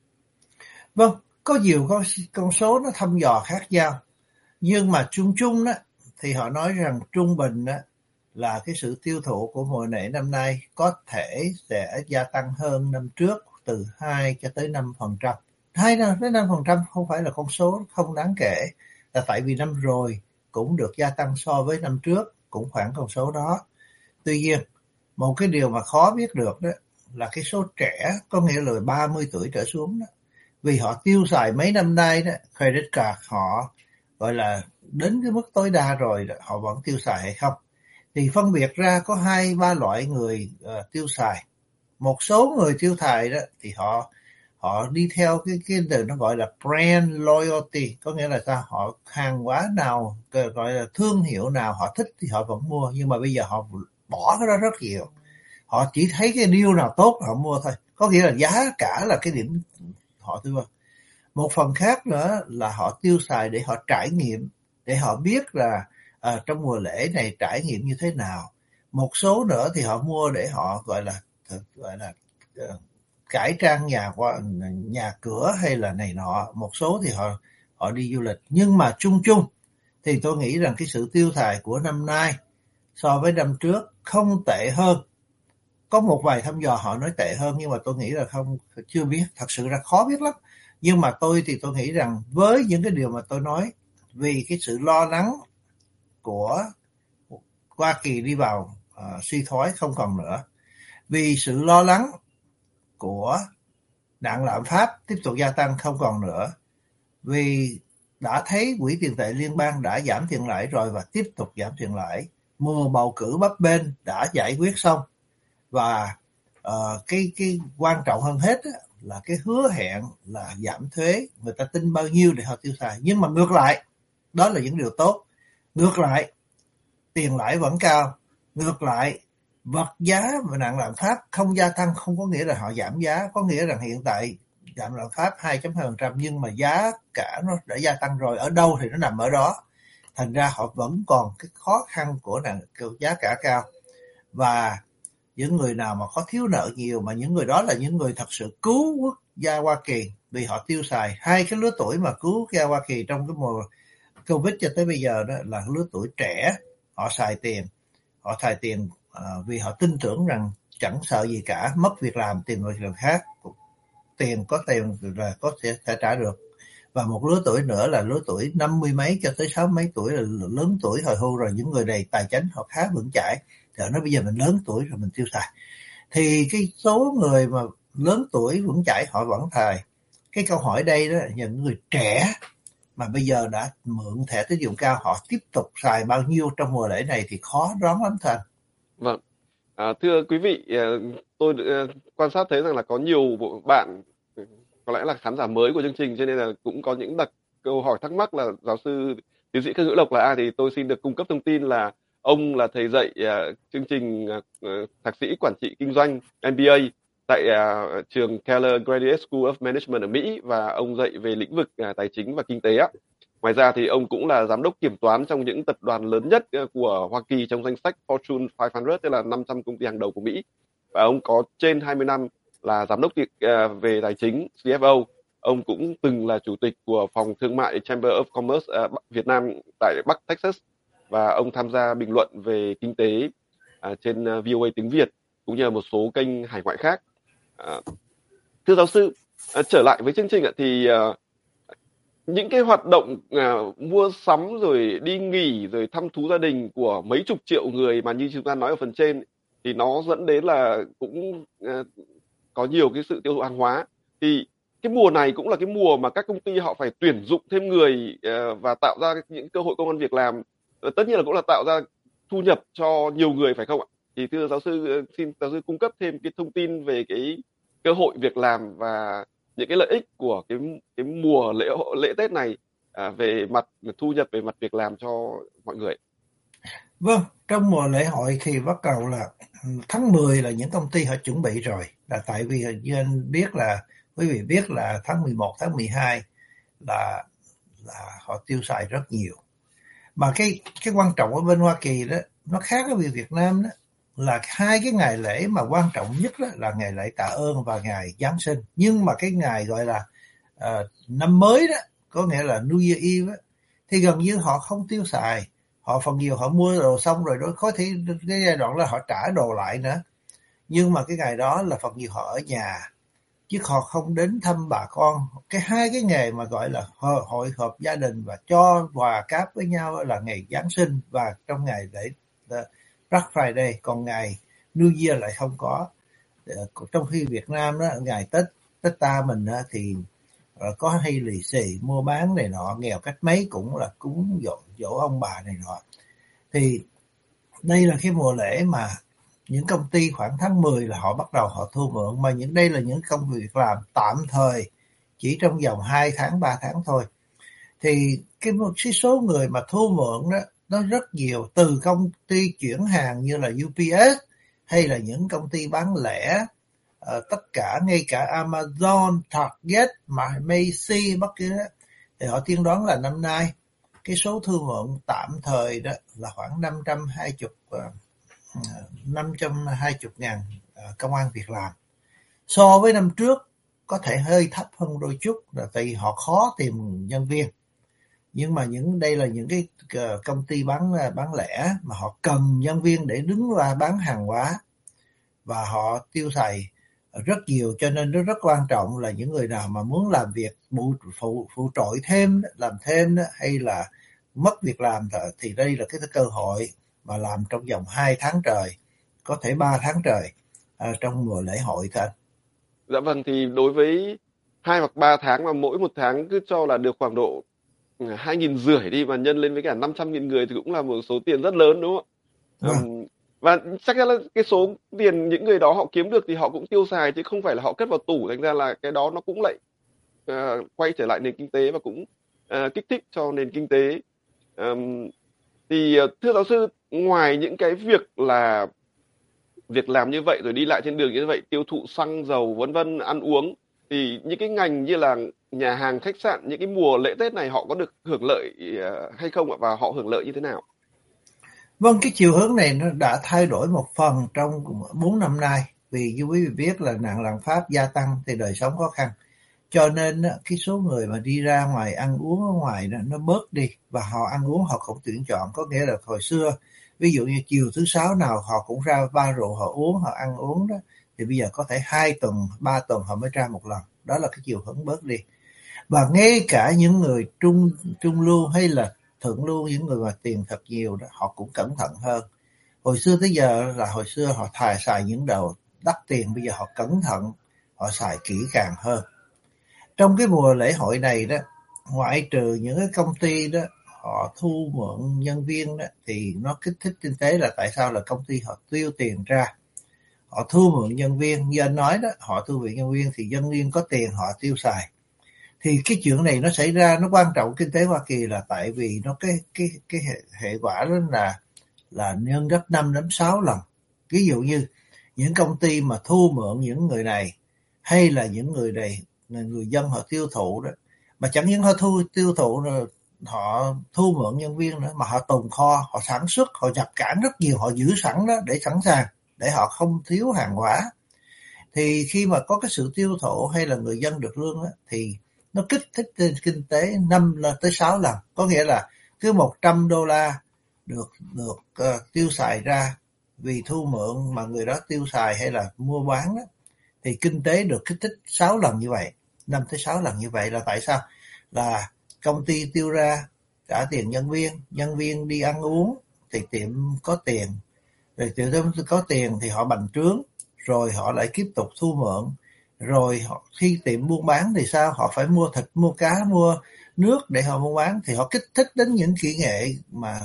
Vâng, có nhiều con số nó thăm dò khác nhau, nhưng mà chung chung đó thì họ nói rằng trung bình đó là cái sự tiêu thụ của mùa nể năm nay có thể sẽ gia tăng hơn năm trước từ 2 cho tới 5%. 2 tới 5% không phải là con số không đáng kể, là tại vì năm rồi cũng được gia tăng so với năm trước, cũng khoảng con số đó. Tuy nhiên, một cái điều mà khó biết được đó là cái số trẻ, có nghĩa là 30 tuổi trở xuống đó, vì họ tiêu xài mấy năm nay đó, credit card họ gọi là đến cái mức tối đa rồi, họ vẫn tiêu xài hay không. Thì phân biệt ra có 2-3 loại người tiêu xài. Một số người tiêu xài đó thì họ đi theo cái từ nó gọi là brand loyalty, có nghĩa là sao, họ hàng hóa nào gọi là thương hiệu nào họ thích thì họ vẫn mua, nhưng mà bây giờ họ bỏ cái đó rất nhiều. Họ chỉ thấy cái deal nào tốt họ mua thôi, có nghĩa là giá cả là cái điểm họ tiêu. Một phần khác nữa là họ tiêu xài để họ trải nghiệm, để họ biết là trong mùa lễ này trải nghiệm như thế nào. Một số nữa thì họ mua để họ gọi là cải trang nhà cửa hay là này nọ. Một số thì họ đi du lịch. Nhưng mà chung chung thì tôi nghĩ rằng cái sự tiêu xài của năm nay so với năm trước không tệ hơn. Có một vài thăm dò họ nói tệ hơn, nhưng mà tôi nghĩ là chưa biết, thật sự là khó biết lắm. Nhưng mà tôi nghĩ rằng với những cái điều mà tôi nói, vì cái sự lo lắng của Hoa Kỳ đi vào suy thoái không còn nữa, vì sự lo lắng của nạn lạm phát tiếp tục gia tăng không còn nữa, vì đã thấy quỹ tiền tệ liên bang đã giảm tiền lãi rồi và tiếp tục giảm tiền lãi, mùa bầu cử bấp bênh đã giải quyết xong, và cái quan trọng hơn hết là cái hứa hẹn là giảm thuế, người ta tin bao nhiêu để họ tiêu xài. Nhưng mà ngược lại, đó là những điều tốt. Ngược lại, tiền lãi vẫn cao. Ngược lại, vật giá và nạn lạm phát không gia tăng không có nghĩa là họ giảm giá, có nghĩa rằng hiện tại giảm lạm phát 2.2%, nhưng mà giá cả nó đã gia tăng rồi, ở đâu thì nó nằm ở đó. Thành ra họ vẫn còn cái khó khăn của giá cả cao. Và những người nào mà có thiếu nợ nhiều, mà những người đó là những người thật sự cứu quốc gia Hoa Kỳ, vì họ tiêu xài. Hai cái lứa tuổi mà cứu quốc gia Hoa Kỳ trong cái mùa Covid cho tới bây giờ đó là lứa tuổi trẻ. Họ xài tiền vì họ tin tưởng rằng chẳng sợ gì cả, mất việc làm tìm việc làm khác, có tiền là có thể trả được. Và một lứa tuổi nữa là lứa tuổi 50 mấy cho tới 60 mấy tuổi, là lớn tuổi hồi hưu rồi, những người này tài chính họ khá vững chãi. Thì họ nói bây giờ mình lớn tuổi rồi mình tiêu xài. Thì cái số người mà lớn tuổi vững chãi họ vẫn xài. Cái câu hỏi đây đó là những người trẻ mà bây giờ đã mượn thẻ tín dụng cao, họ tiếp tục xài bao nhiêu trong mùa lễ này thì khó đoán lắm Thành. Vâng. Thưa quý vị, tôi quan sát thấy rằng là có nhiều bạn có lẽ là khán giả mới của chương trình, cho nên là cũng có những đặt câu hỏi thắc mắc là giáo sư tiến sĩ Khương Hữu Lộc là ai, thì tôi xin được cung cấp thông tin là ông là thầy dạy chương trình thạc sĩ quản trị kinh doanh MBA tại trường Keller Graduate School of Management ở Mỹ, và ông dạy về lĩnh vực tài chính và kinh tế á. Ngoài ra thì ông cũng là giám đốc kiểm toán trong những tập đoàn lớn nhất của Hoa Kỳ trong danh sách Fortune 500, tức là 500 công ty hàng đầu của Mỹ. Và ông có trên 20 năm là giám đốc về tài chính, CFO. Ông cũng từng là chủ tịch của phòng thương mại Chamber of Commerce Việt Nam tại Bắc Texas, và ông tham gia bình luận về kinh tế trên VOA tiếng Việt cũng như là một số kênh hải ngoại khác. Thưa giáo sư, trở lại với chương trình thì những cái hoạt động mua sắm rồi đi nghỉ rồi thăm thú gia đình của mấy chục triệu người mà như chúng ta nói ở phần trên thì nó dẫn đến là cũng có nhiều cái sự tiêu thụ hàng hóa. Thì cái mùa này cũng là cái mùa mà các công ty họ phải tuyển dụng thêm người, và tạo ra những cơ hội công ăn việc làm. Tất nhiên là cũng là tạo ra thu nhập cho nhiều người, phải không ạ? Thì thưa giáo sư, xin giáo sư cung cấp thêm cái thông tin về cái cơ hội việc làm và những cái lợi ích của cái mùa lễ Tết này, về mặt thu nhập, về mặt việc làm cho mọi người. Vâng, trong mùa lễ hội thì bắt đầu là tháng 10 là những công ty họ chuẩn bị rồi. Là tại vì như anh biết là quý vị biết là tháng 11, tháng 12 là họ tiêu xài rất nhiều. Mà cái quan trọng ở bên Hoa Kỳ đó, nó khác với Việt Nam đó, là hai cái ngày lễ mà quan trọng nhất đó là ngày lễ Tạ ơn và ngày Giáng sinh. Nhưng mà cái ngày gọi là năm mới đó, có nghĩa là New Year Eve đó, thì gần như họ không tiêu xài. Họ phần nhiều họ mua đồ xong rồi đó, có thể cái giai đoạn là họ trả đồ lại nữa. Nhưng mà cái ngày đó là phần nhiều họ ở nhà, chứ họ không đến thăm bà con. Hai cái ngày mà gọi là hội họp gia đình và cho quà cáp với nhau là ngày Giáng sinh và trong ngày lễ Black Friday, còn ngày New Year lại không có. Trong khi Việt Nam đó, ngày Tết ta mình đó, thì có hay lì xì mua bán này nọ, nghèo cách mấy cũng là cúng dỗ ông bà này nọ. Thì đây là cái mùa lễ mà những công ty khoảng tháng 10 là họ bắt đầu họ thu mượn, mà đây là những công việc làm tạm thời chỉ trong vòng 2 tháng 3 tháng thôi. Thì cái số người mà thu mượn đó nó rất nhiều, từ công ty chuyển hàng như là UPS hay là những công ty bán lẻ, tất cả ngay cả Amazon, Target, Macy bất cứ đó, thì họ tiên đoán là năm nay cái số thu mượn tạm thời đó là khoảng 520.000 công ăn việc làm. So với năm trước có thể hơi thấp hơn đôi chút, là tại vì họ khó tìm nhân viên. Nhưng mà đây là những cái công ty bán lẻ mà họ cần nhân viên để đứng ra bán hàng hóa, và họ tiêu xài rất nhiều, cho nên nó rất quan trọng là những người nào mà muốn làm việc phụ trội thêm, làm thêm đó, hay là mất việc làm thì đây là cái cơ hội mà làm trong vòng 2 tháng trời, có thể 3 tháng trời trong mùa lễ hội thôi anh. Dạ vâng, thì đối với 2 hoặc 3 tháng mà mỗi một tháng cứ cho là được khoảng độ 2.500 đi, và nhân lên với cả 500.000 người thì cũng là một số tiền rất lớn, đúng không ạ? Vâng. Và chắc chắn là cái số tiền những người đó họ kiếm được thì họ cũng tiêu xài, chứ không phải là họ cất vào tủ, thành ra là cái đó nó cũng lại quay trở lại nền kinh tế và cũng kích thích cho nền kinh tế. Thì thưa giáo sư, ngoài những cái việc làm như vậy rồi đi lại trên đường như vậy, tiêu thụ xăng dầu vân vân, ăn uống, thì những cái ngành như là nhà hàng, khách sạn, những cái mùa lễ Tết này họ có được hưởng lợi hay không ạ, và họ hưởng lợi như thế nào? Vâng, cái chiều hướng này nó đã thay đổi một phần trong 4 năm nay, vì như quý vị biết là nạn lạm phát gia tăng thì đời sống khó khăn, cho nên cái số người mà đi ra ngoài ăn uống ở ngoài nó bớt đi, và họ ăn uống họ cũng tuyển chọn. Có nghĩa là hồi xưa ví dụ như chiều thứ sáu nào họ cũng ra bar rượu họ uống, họ ăn uống đó, thì bây giờ có thể 2 tuần 3 tuần họ mới ra một lần. Đó là cái chiều hướng bớt đi. Và ngay cả những người trung lưu hay là thượng lưu, những người mà tiền thật nhiều đó, họ cũng cẩn thận hơn. Hồi xưa tới giờ là hồi xưa họ xài những đồ đắt tiền, bây giờ họ cẩn thận, họ xài kỹ càng hơn. Trong cái mùa lễ hội này đó, ngoại trừ những cái công ty đó họ thu mượn nhân viên đó, thì nó kích thích kinh tế là tại sao là công ty họ tiêu tiền ra, họ thu mượn nhân viên. Như anh nói đó, họ thu mượn nhân viên thì nhân viên có tiền họ tiêu xài. Thì cái chuyện này nó xảy ra, nó quan trọng kinh tế Hoa Kỳ là tại vì nó cái hệ quả đó là nhân gấp 5 đến 6 lần. Ví dụ như những công ty mà thu mượn những người này, hay là những người này người dân họ tiêu thụ đó, mà chẳng những họ tiêu thụ rồi, họ thu mượn nhân viên nữa, mà họ tồn kho, họ sản xuất, họ nhập cảng rất nhiều, họ giữ sẵn đó để sẵn sàng, để họ không thiếu hàng hóa. Thì khi mà có cái sự tiêu thụ hay là người dân được lương đó, thì nó kích thích trên kinh tế 5 tới 6 lần. Có nghĩa là cứ $100 được tiêu xài ra vì thu mượn mà người đó tiêu xài hay là mua bán đó, thì kinh tế được kích thích 6 lần như vậy, 5 tới 6 lần như vậy. Là tại sao? Là công ty tiêu ra trả tiền nhân viên đi ăn uống thì tiệm có tiền, rồi tiệm có tiền thì họ bành trướng, rồi họ lại tiếp tục thu mượn, Rồi khi tiệm buôn bán thì sao? Họ phải mua thịt, mua cá, mua nước để họ buôn bán, thì họ kích thích đến những kỹ nghệ mà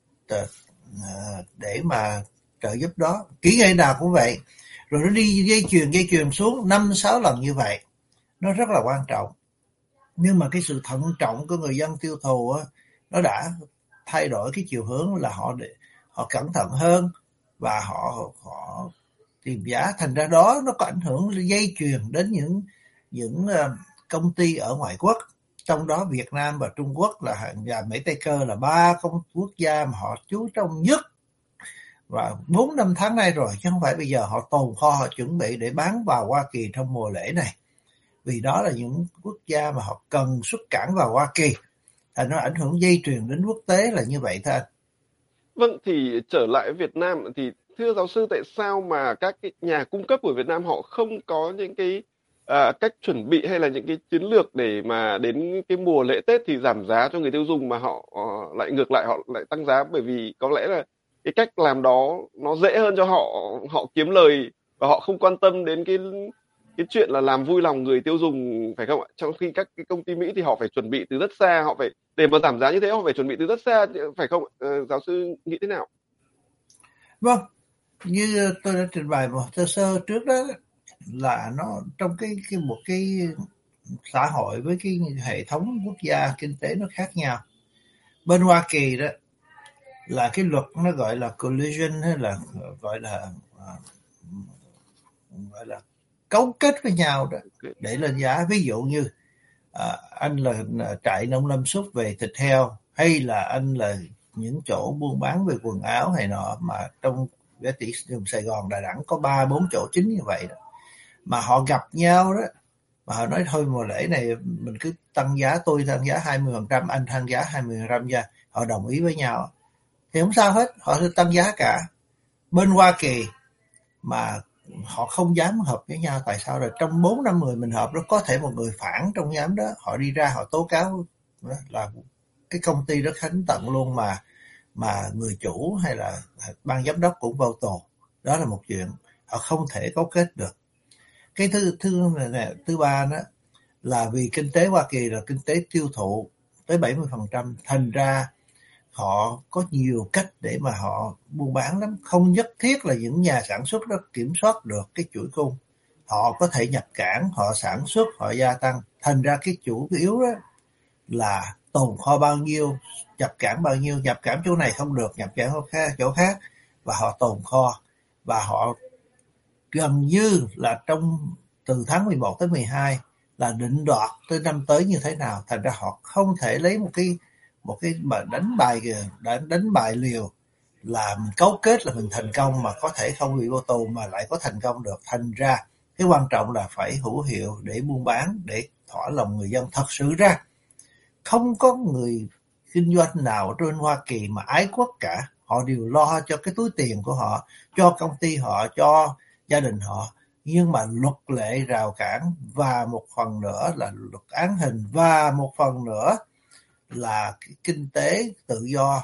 để mà trợ giúp đó. Kỹ nghệ nào cũng vậy. Rồi nó đi dây chuyền xuống 5-6 lần như vậy. Nó rất là quan trọng. Nhưng mà cái sự thận trọng của người dân tiêu thụ á, nó đã thay đổi cái chiều hướng là họ cẩn thận hơn và họ tìm giá, thành ra đó nó có ảnh hưởng dây chuyền đến những công ty ở ngoại quốc, trong đó Việt Nam và Trung Quốc và Mỹ Tây Cơ là ba quốc gia mà họ chú trọng nhất, và 4-5 tháng nay rồi, chứ không phải bây giờ. Họ tồn kho, họ chuẩn bị để bán vào Hoa Kỳ trong mùa lễ này, vì đó là những quốc gia mà họ cần xuất cảng vào Hoa Kỳ, thành nó ảnh hưởng dây chuyền đến quốc tế là như vậy thôi anh. Vâng, thì trở lại Việt Nam thì thưa giáo sư, tại sao mà các cái nhà cung cấp của Việt Nam họ không có những cái cách chuẩn bị hay là những cái chiến lược để mà đến cái mùa lễ Tết thì giảm giá cho người tiêu dùng, mà họ lại ngược lại họ lại tăng giá? Bởi vì có lẽ là cái cách làm đó nó dễ hơn cho họ, họ kiếm lời và họ không quan tâm đến cái chuyện là làm vui lòng người tiêu dùng, phải không ạ? Trong khi các cái công ty Mỹ thì họ phải chuẩn bị từ rất xa, họ phải để mà giảm giá như thế họ phải chuẩn bị từ rất xa, phải không ạ? Giáo sư nghĩ thế nào? Vâng, như tôi đã trình bày một sơ sơ trước đó, là nó trong một cái xã hội với cái hệ thống quốc gia kinh tế nó khác nhau. Bên Hoa Kỳ đó là cái luật nó gọi là collusion, hay là gọi là gọi là cấu kết với nhau đó để lên giá. Ví dụ như anh là trại nông lâm xuất về thịt heo, hay là anh là những chỗ buôn bán về quần áo này nọ, mà trong cái thị trường Sài Gòn, Đà Nẵng có 3-4 chỗ chính như vậy đó, mà họ gặp nhau đó, mà họ nói thôi mùa lễ này mình cứ tăng giá, tôi tăng giá 20%, anh tăng giá 20% nha, họ đồng ý với nhau thì không sao hết, họ sẽ tăng giá cả. Bên Hoa Kỳ mà họ không dám hợp với nhau, tại sao? Rồi trong 4-5 người mình hợp đó, có thể một người phản trong nhóm đó, họ đi ra họ tố cáo đó, là cái công ty đó khánh tận luôn, mà người chủ hay là ban giám đốc cũng vào tù. Đó là một chuyện, họ không thể cấu kết được. Cái thứ ba đó là vì kinh tế Hoa Kỳ là kinh tế tiêu thụ tới 70%, thành ra họ có nhiều cách để mà họ buôn bán lắm. Không nhất thiết là những nhà sản xuất đó kiểm soát được cái chuỗi cung. Họ có thể nhập cảng, họ sản xuất, họ gia tăng. Thành ra cái chủ yếu đó là tồn kho bao nhiêu, nhập cảng bao nhiêu, nhập cảng chỗ này không được, nhập cảng chỗ khác, và họ tồn kho. Và họ gần như là từ tháng 11 tới 12 là định đoạt tới năm tới như thế nào. Thành ra họ không thể lấy một cái mà đánh bài liều là mình cấu kết là mình thành công, mà có thể không bị vô tù mà lại có thành công được. Thành ra cái quan trọng là phải hữu hiệu để buôn bán, để thỏa lòng người dân. Thật sự ra không có người kinh doanh nào trên Hoa Kỳ mà ái quốc cả. Họ đều lo cho cái túi tiền của họ, cho công ty họ, cho gia đình họ. Nhưng mà luật lệ rào cản, và một phần nữa là luật án hình, và một phần nữa là cái kinh tế tự do,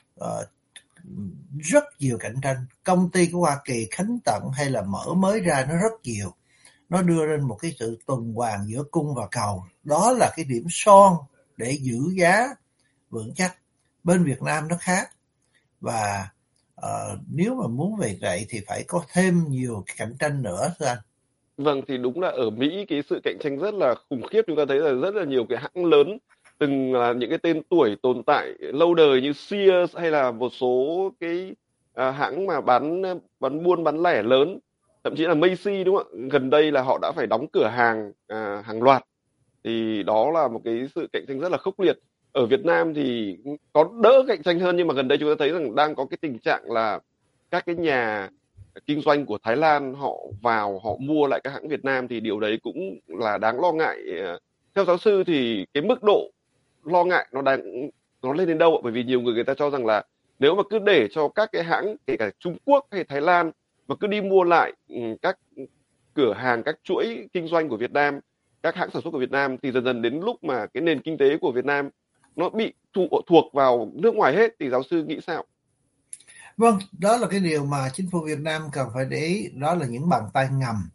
rất nhiều cạnh tranh. Công ty của Hoa Kỳ khánh tận hay là mở mới ra nó rất nhiều. Nó đưa lên một cái sự tuần hoàn giữa cung và cầu. Đó là cái điểm son để giữ giá vững chắc. Bên Việt Nam nó khác, và nếu mà muốn về vậy thì phải có thêm nhiều cạnh tranh nữa thưa anh. Vâng, thì đúng là ở Mỹ cái sự cạnh tranh rất là khủng khiếp. Chúng ta thấy là rất là nhiều cái hãng lớn, từng là những cái tên tuổi tồn tại lâu đời như Sears, hay là một số cái hãng mà bán buôn bán lẻ lớn, thậm chí là Macy, đúng không ạ? Gần đây là họ đã phải đóng cửa hàng hàng loạt. Thì đó là một cái sự cạnh tranh rất là khốc liệt. Ở Việt Nam thì có đỡ cạnh tranh hơn, nhưng mà gần đây chúng ta thấy rằng đang có cái tình trạng là các cái nhà kinh doanh của Thái Lan họ vào họ mua lại các hãng Việt Nam, thì điều đấy cũng là đáng lo ngại. Theo giáo sư thì cái mức độ lo ngại nó lên đến đâu ạ? Bởi vì nhiều người ta cho rằng là nếu mà cứ để cho các cái hãng kể cả Trung Quốc hay Thái Lan mà cứ đi mua lại các cửa hàng, các chuỗi kinh doanh của Việt Nam, các hãng sản xuất của Việt Nam, thì dần dần đến lúc mà cái nền kinh tế của Việt Nam nó bị thuộc vào nước ngoài hết, thì giáo sư nghĩ sao? Vâng, đó là cái điều mà chính phủ Việt Nam cần phải để ý. Đó là những bàn tay ngầm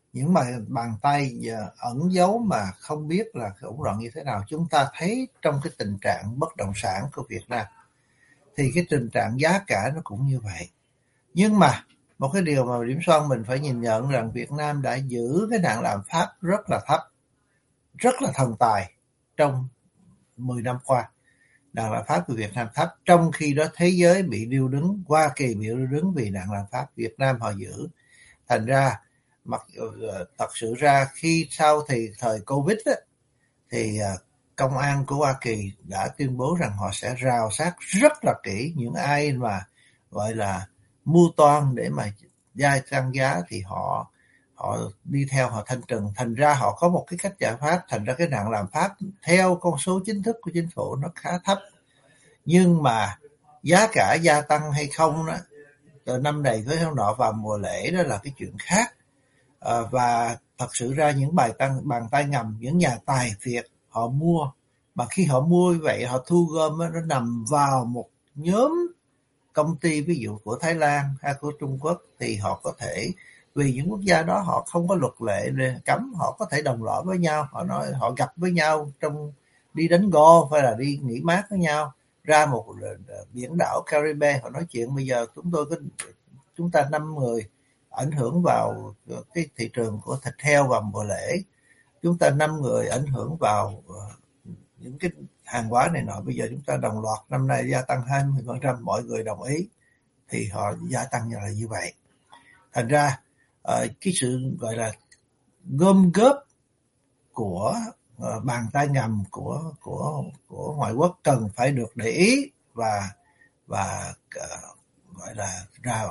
những bàn tay ẩn giấu mà không biết là thủ đoạn như thế nào. Chúng ta thấy trong cái tình trạng bất động sản của Việt Nam thì cái tình trạng giá cả nó cũng như vậy. Nhưng mà một cái điều mà điểm son mình phải nhìn nhận rằng Việt Nam đã giữ cái nạn lạm phát rất là thấp, rất là thần tài trong 10 năm qua. Nạn lạm phát của Việt Nam thấp, trong khi đó thế giới bị điêu đứng, Hoa Kỳ bị điêu đứng vì nạn lạm phát, Việt Nam họ giữ. Thành ra thật sự ra khi sau thì thời Covid á, thì công an của Hoa Kỳ đã tuyên bố rằng họ sẽ rào sát rất là kỹ những ai mà gọi là mưu toan để mà tăng giá, thì họ đi theo, họ thanh trừng. Thành ra họ có một cái cách giải pháp, thành ra cái nạn lạm phát theo con số chính thức của chính phủ nó khá thấp. Nhưng mà giá cả gia tăng hay không đó, từ năm này tới năm nọ vào mùa lễ đó là cái chuyện khác. Và thật sự ra những bàn tay ngầm, những nhà tài phiệt họ mua, mà khi họ mua như vậy họ thu gom nó nằm vào một nhóm công ty, ví dụ của Thái Lan hay của Trung Quốc, thì họ có thể, vì những quốc gia đó họ không có luật lệ cấm, họ có thể đồng lõa với nhau, họ nói họ gặp với nhau trong đi đánh golf hay là đi nghỉ mát với nhau ra một biển đảo Caribe, họ nói chuyện bây giờ chúng ta 5 người ảnh hưởng vào cái thị trường của thịt heo vào mùa lễ, chúng ta 5 người ảnh hưởng vào những cái hàng hóa này nọ, bây giờ chúng ta đồng loạt năm nay gia tăng 20%, mọi người đồng ý thì họ gia tăng như vậy. Thành ra cái sự gọi là gom góp của bàn tay ngầm của ngoại quốc cần phải được để ý và gọi là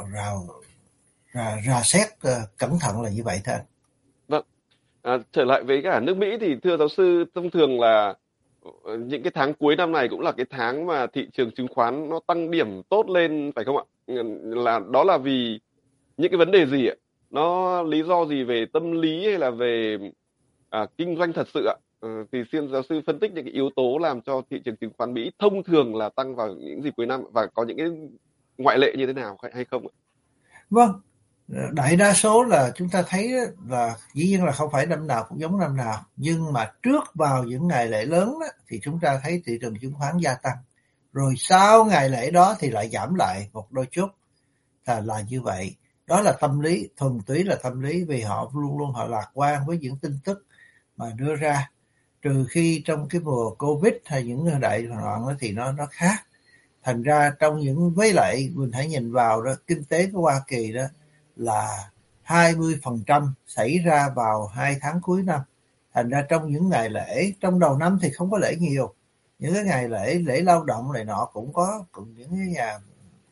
rà xét cẩn thận là như vậy thôi. Vâng. Trở lại với cả nước Mỹ thì thưa giáo sư, thông thường là những cái tháng cuối năm này cũng là cái tháng mà thị trường chứng khoán nó tăng điểm tốt lên phải không ạ? Đó là vì những cái vấn đề gì ạ? Nó lý do gì về tâm lý hay là về kinh doanh thật sự ạ? Thì xin giáo sư phân tích những cái yếu tố làm cho thị trường chứng khoán Mỹ thông thường là tăng vào những dịp cuối năm, và có những cái ngoại lệ như thế nào hay không ạ? Vâng, đại đa số là chúng ta thấy là dĩ nhiên là không phải năm nào cũng giống năm nào, nhưng mà trước vào những ngày lễ lớn đó, thì chúng ta thấy thị trường chứng khoán gia tăng, rồi sau ngày lễ đó thì lại giảm lại một đôi chút, là như vậy. Đó là tâm lý, thuần túy là tâm lý, vì họ luôn luôn họ lạc quan với những tin tức mà đưa ra, trừ khi trong cái mùa Covid hay những đại loạn đó thì nó khác. Thành ra trong những, với lại mình hãy nhìn vào đó, kinh tế của Hoa Kỳ đó là 20% xảy ra vào 2 tháng cuối năm. Thành ra trong những ngày lễ, trong đầu năm thì không có lễ nhiều, những cái ngày lễ lao động này nọ cũng có, cũng những cái nhà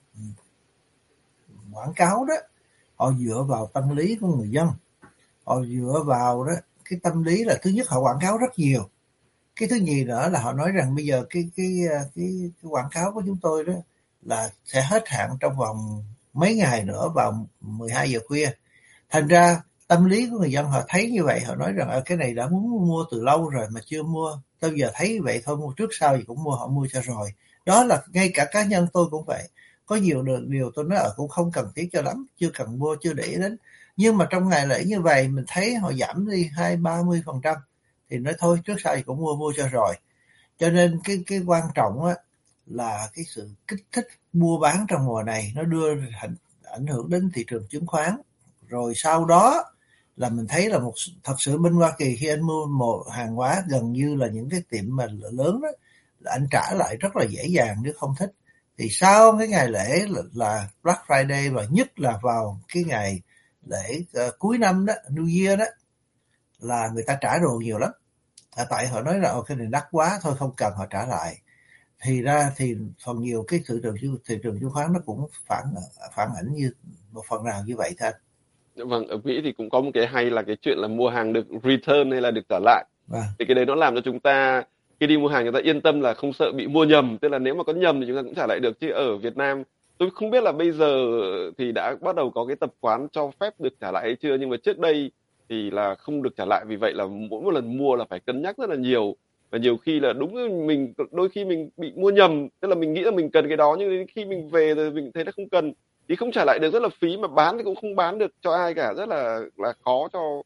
quảng cáo đó, họ dựa vào tâm lý của người dân, họ dựa vào đó cái tâm lý là thứ nhất họ quảng cáo rất nhiều, cái thứ nhì nữa là họ nói rằng bây giờ cái quảng cáo của chúng tôi đó là sẽ hết hạn trong vòng mấy ngày nữa vào 12 giờ khuya. Thành ra tâm lý của người dân họ thấy như vậy, họ nói rằng cái này đã muốn mua từ lâu rồi mà chưa mua, tôi giờ thấy vậy thôi mua trước sau gì cũng mua, họ mua cho rồi. Đó là ngay cả cá nhân tôi cũng vậy, có nhiều điều tôi nói cũng không cần thiết cho lắm, chưa cần mua, chưa để ý đến, nhưng mà trong ngày lễ như vậy mình thấy họ giảm đi 20-30% thì nói thôi trước sau gì cũng mua cho rồi. Cho nên cái quan trọng á là cái sự kích thích mua bán trong mùa này nó đưa ảnh hưởng đến thị trường chứng khoán. Rồi sau đó là mình thấy là thật sự bên Hoa Kỳ khi anh mua một hàng hóa gần như là những cái tiệm mà lớn đó là anh trả lại rất là dễ dàng nếu không thích. Thì sau cái ngày lễ là Black Friday, và nhất là vào cái ngày lễ cuối năm đó, New Year đó, là người ta trả đồ nhiều lắm. Tại họ nói là cái này đắt quá thôi không cần, họ trả lại. Thì ra thì phần nhiều cái thị trường chứng khoán nó cũng phản ảnh như một phần nào như vậy thôi. Vâng, ở Mỹ thì cũng có một cái hay là cái chuyện là mua hàng được return hay là được trả lại. Thì cái đấy nó làm cho chúng ta khi đi mua hàng, chúng ta yên tâm là không sợ bị mua nhầm, tức là nếu mà có nhầm thì chúng ta cũng trả lại được. Chứ ở Việt Nam tôi không biết là bây giờ thì đã bắt đầu có cái tập quán cho phép được trả lại hay chưa, nhưng mà trước đây thì là không được trả lại, vì vậy là mỗi một lần mua là phải cân nhắc rất là nhiều, và nhiều khi là đúng mình đôi khi mình bị mua nhầm, tức là mình nghĩ là mình cần cái đó nhưng đến khi mình về rồi mình thấy nó không cần thì không trả lại được, rất là phí, mà bán thì cũng không bán được cho ai cả, rất là khó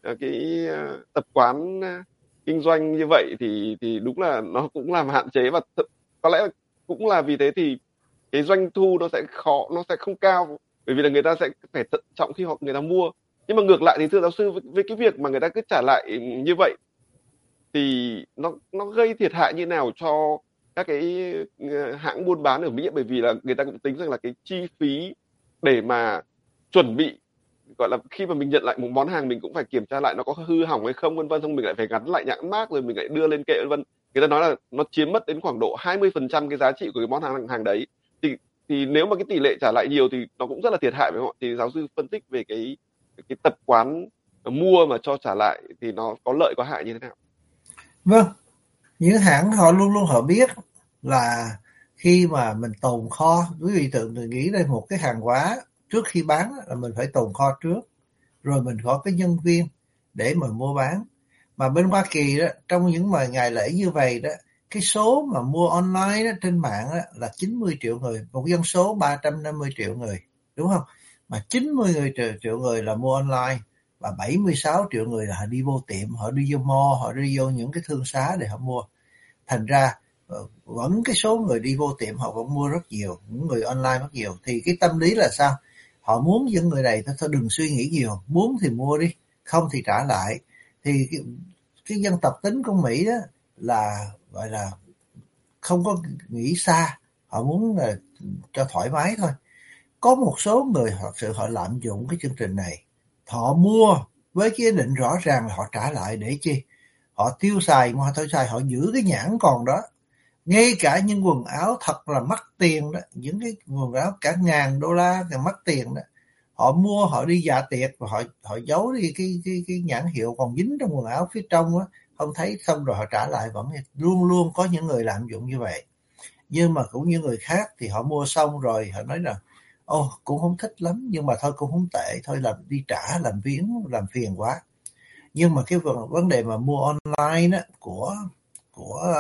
cái tập quán kinh doanh như vậy thì đúng là nó cũng làm hạn chế, và có lẽ cũng là vì thế thì cái doanh thu nó sẽ khó, nó sẽ không cao, bởi vì là người ta sẽ phải thận trọng khi người ta mua. Nhưng mà ngược lại thì thưa giáo sư, với cái việc mà người ta cứ trả lại như vậy thì nó gây thiệt hại như nào cho các cái hãng buôn bán ở Mỹ, bởi vì là người ta cũng tính rằng là cái chi phí để mà chuẩn bị, gọi là khi mà mình nhận lại một món hàng mình cũng phải kiểm tra lại nó có hư hỏng hay không, vân vân, xong mình lại phải gắn lại nhãn mác rồi mình lại đưa lên kệ, vân vân. Người ta nói là nó chiếm mất đến khoảng độ 20% cái giá trị của cái món hàng đấy. Thì nếu mà cái tỷ lệ trả lại nhiều thì nó cũng rất là thiệt hại với họ. Thì giáo sư phân tích về cái tập quán mua mà cho trả lại thì nó có lợi có hại như thế nào? Vâng, những hãng họ luôn luôn họ biết là khi mà mình tồn kho, quý vị tự nghĩ đây một cái hàng hóa trước khi bán là mình phải tồn kho trước, rồi mình có cái nhân viên để mà mua bán. Mà bên Hoa Kỳ đó, trong những ngày lễ như vậy đó, cái số mà mua online đó, trên mạng đó, là 90 triệu người, một dân số 350 triệu người, đúng không? Mà 90 triệu người là mua online, và 76 triệu người là họ đi vô tiệm, họ đi vô mall, họ đi vô những cái thương xá để họ mua. Thành ra vẫn cái số người đi vô tiệm họ vẫn mua rất nhiều, những người online rất nhiều. Thì cái tâm lý là sao? Họ muốn những người này thôi đừng suy nghĩ nhiều, muốn thì mua đi, không thì trả lại. Thì cái dân tộc tính của Mỹ đó là gọi là không có nghĩ xa, họ muốn là cho thoải mái thôi. Có một số người họ lạm dụng cái chương trình này, họ mua với cái ý định rõ ràng là họ trả lại để chi? Họ tiêu xài mà họ giữ cái nhãn còn đó. Ngay cả những quần áo thật là mắc tiền đó, những cái quần áo cả $1,000 cả mắc tiền đó, họ mua, họ đi dạ tiệc và họ giấu đi cái nhãn hiệu còn dính trong quần áo phía trong á, không thấy, xong rồi họ trả lại. Vẫn luôn luôn có những người lạm dụng như vậy. Nhưng mà cũng như người khác thì họ mua xong rồi họ nói là cũng không thích lắm, nhưng mà thôi cũng không tệ, thôi làm đi trả, làm phiền quá. Nhưng mà cái vấn đề mà mua online đó của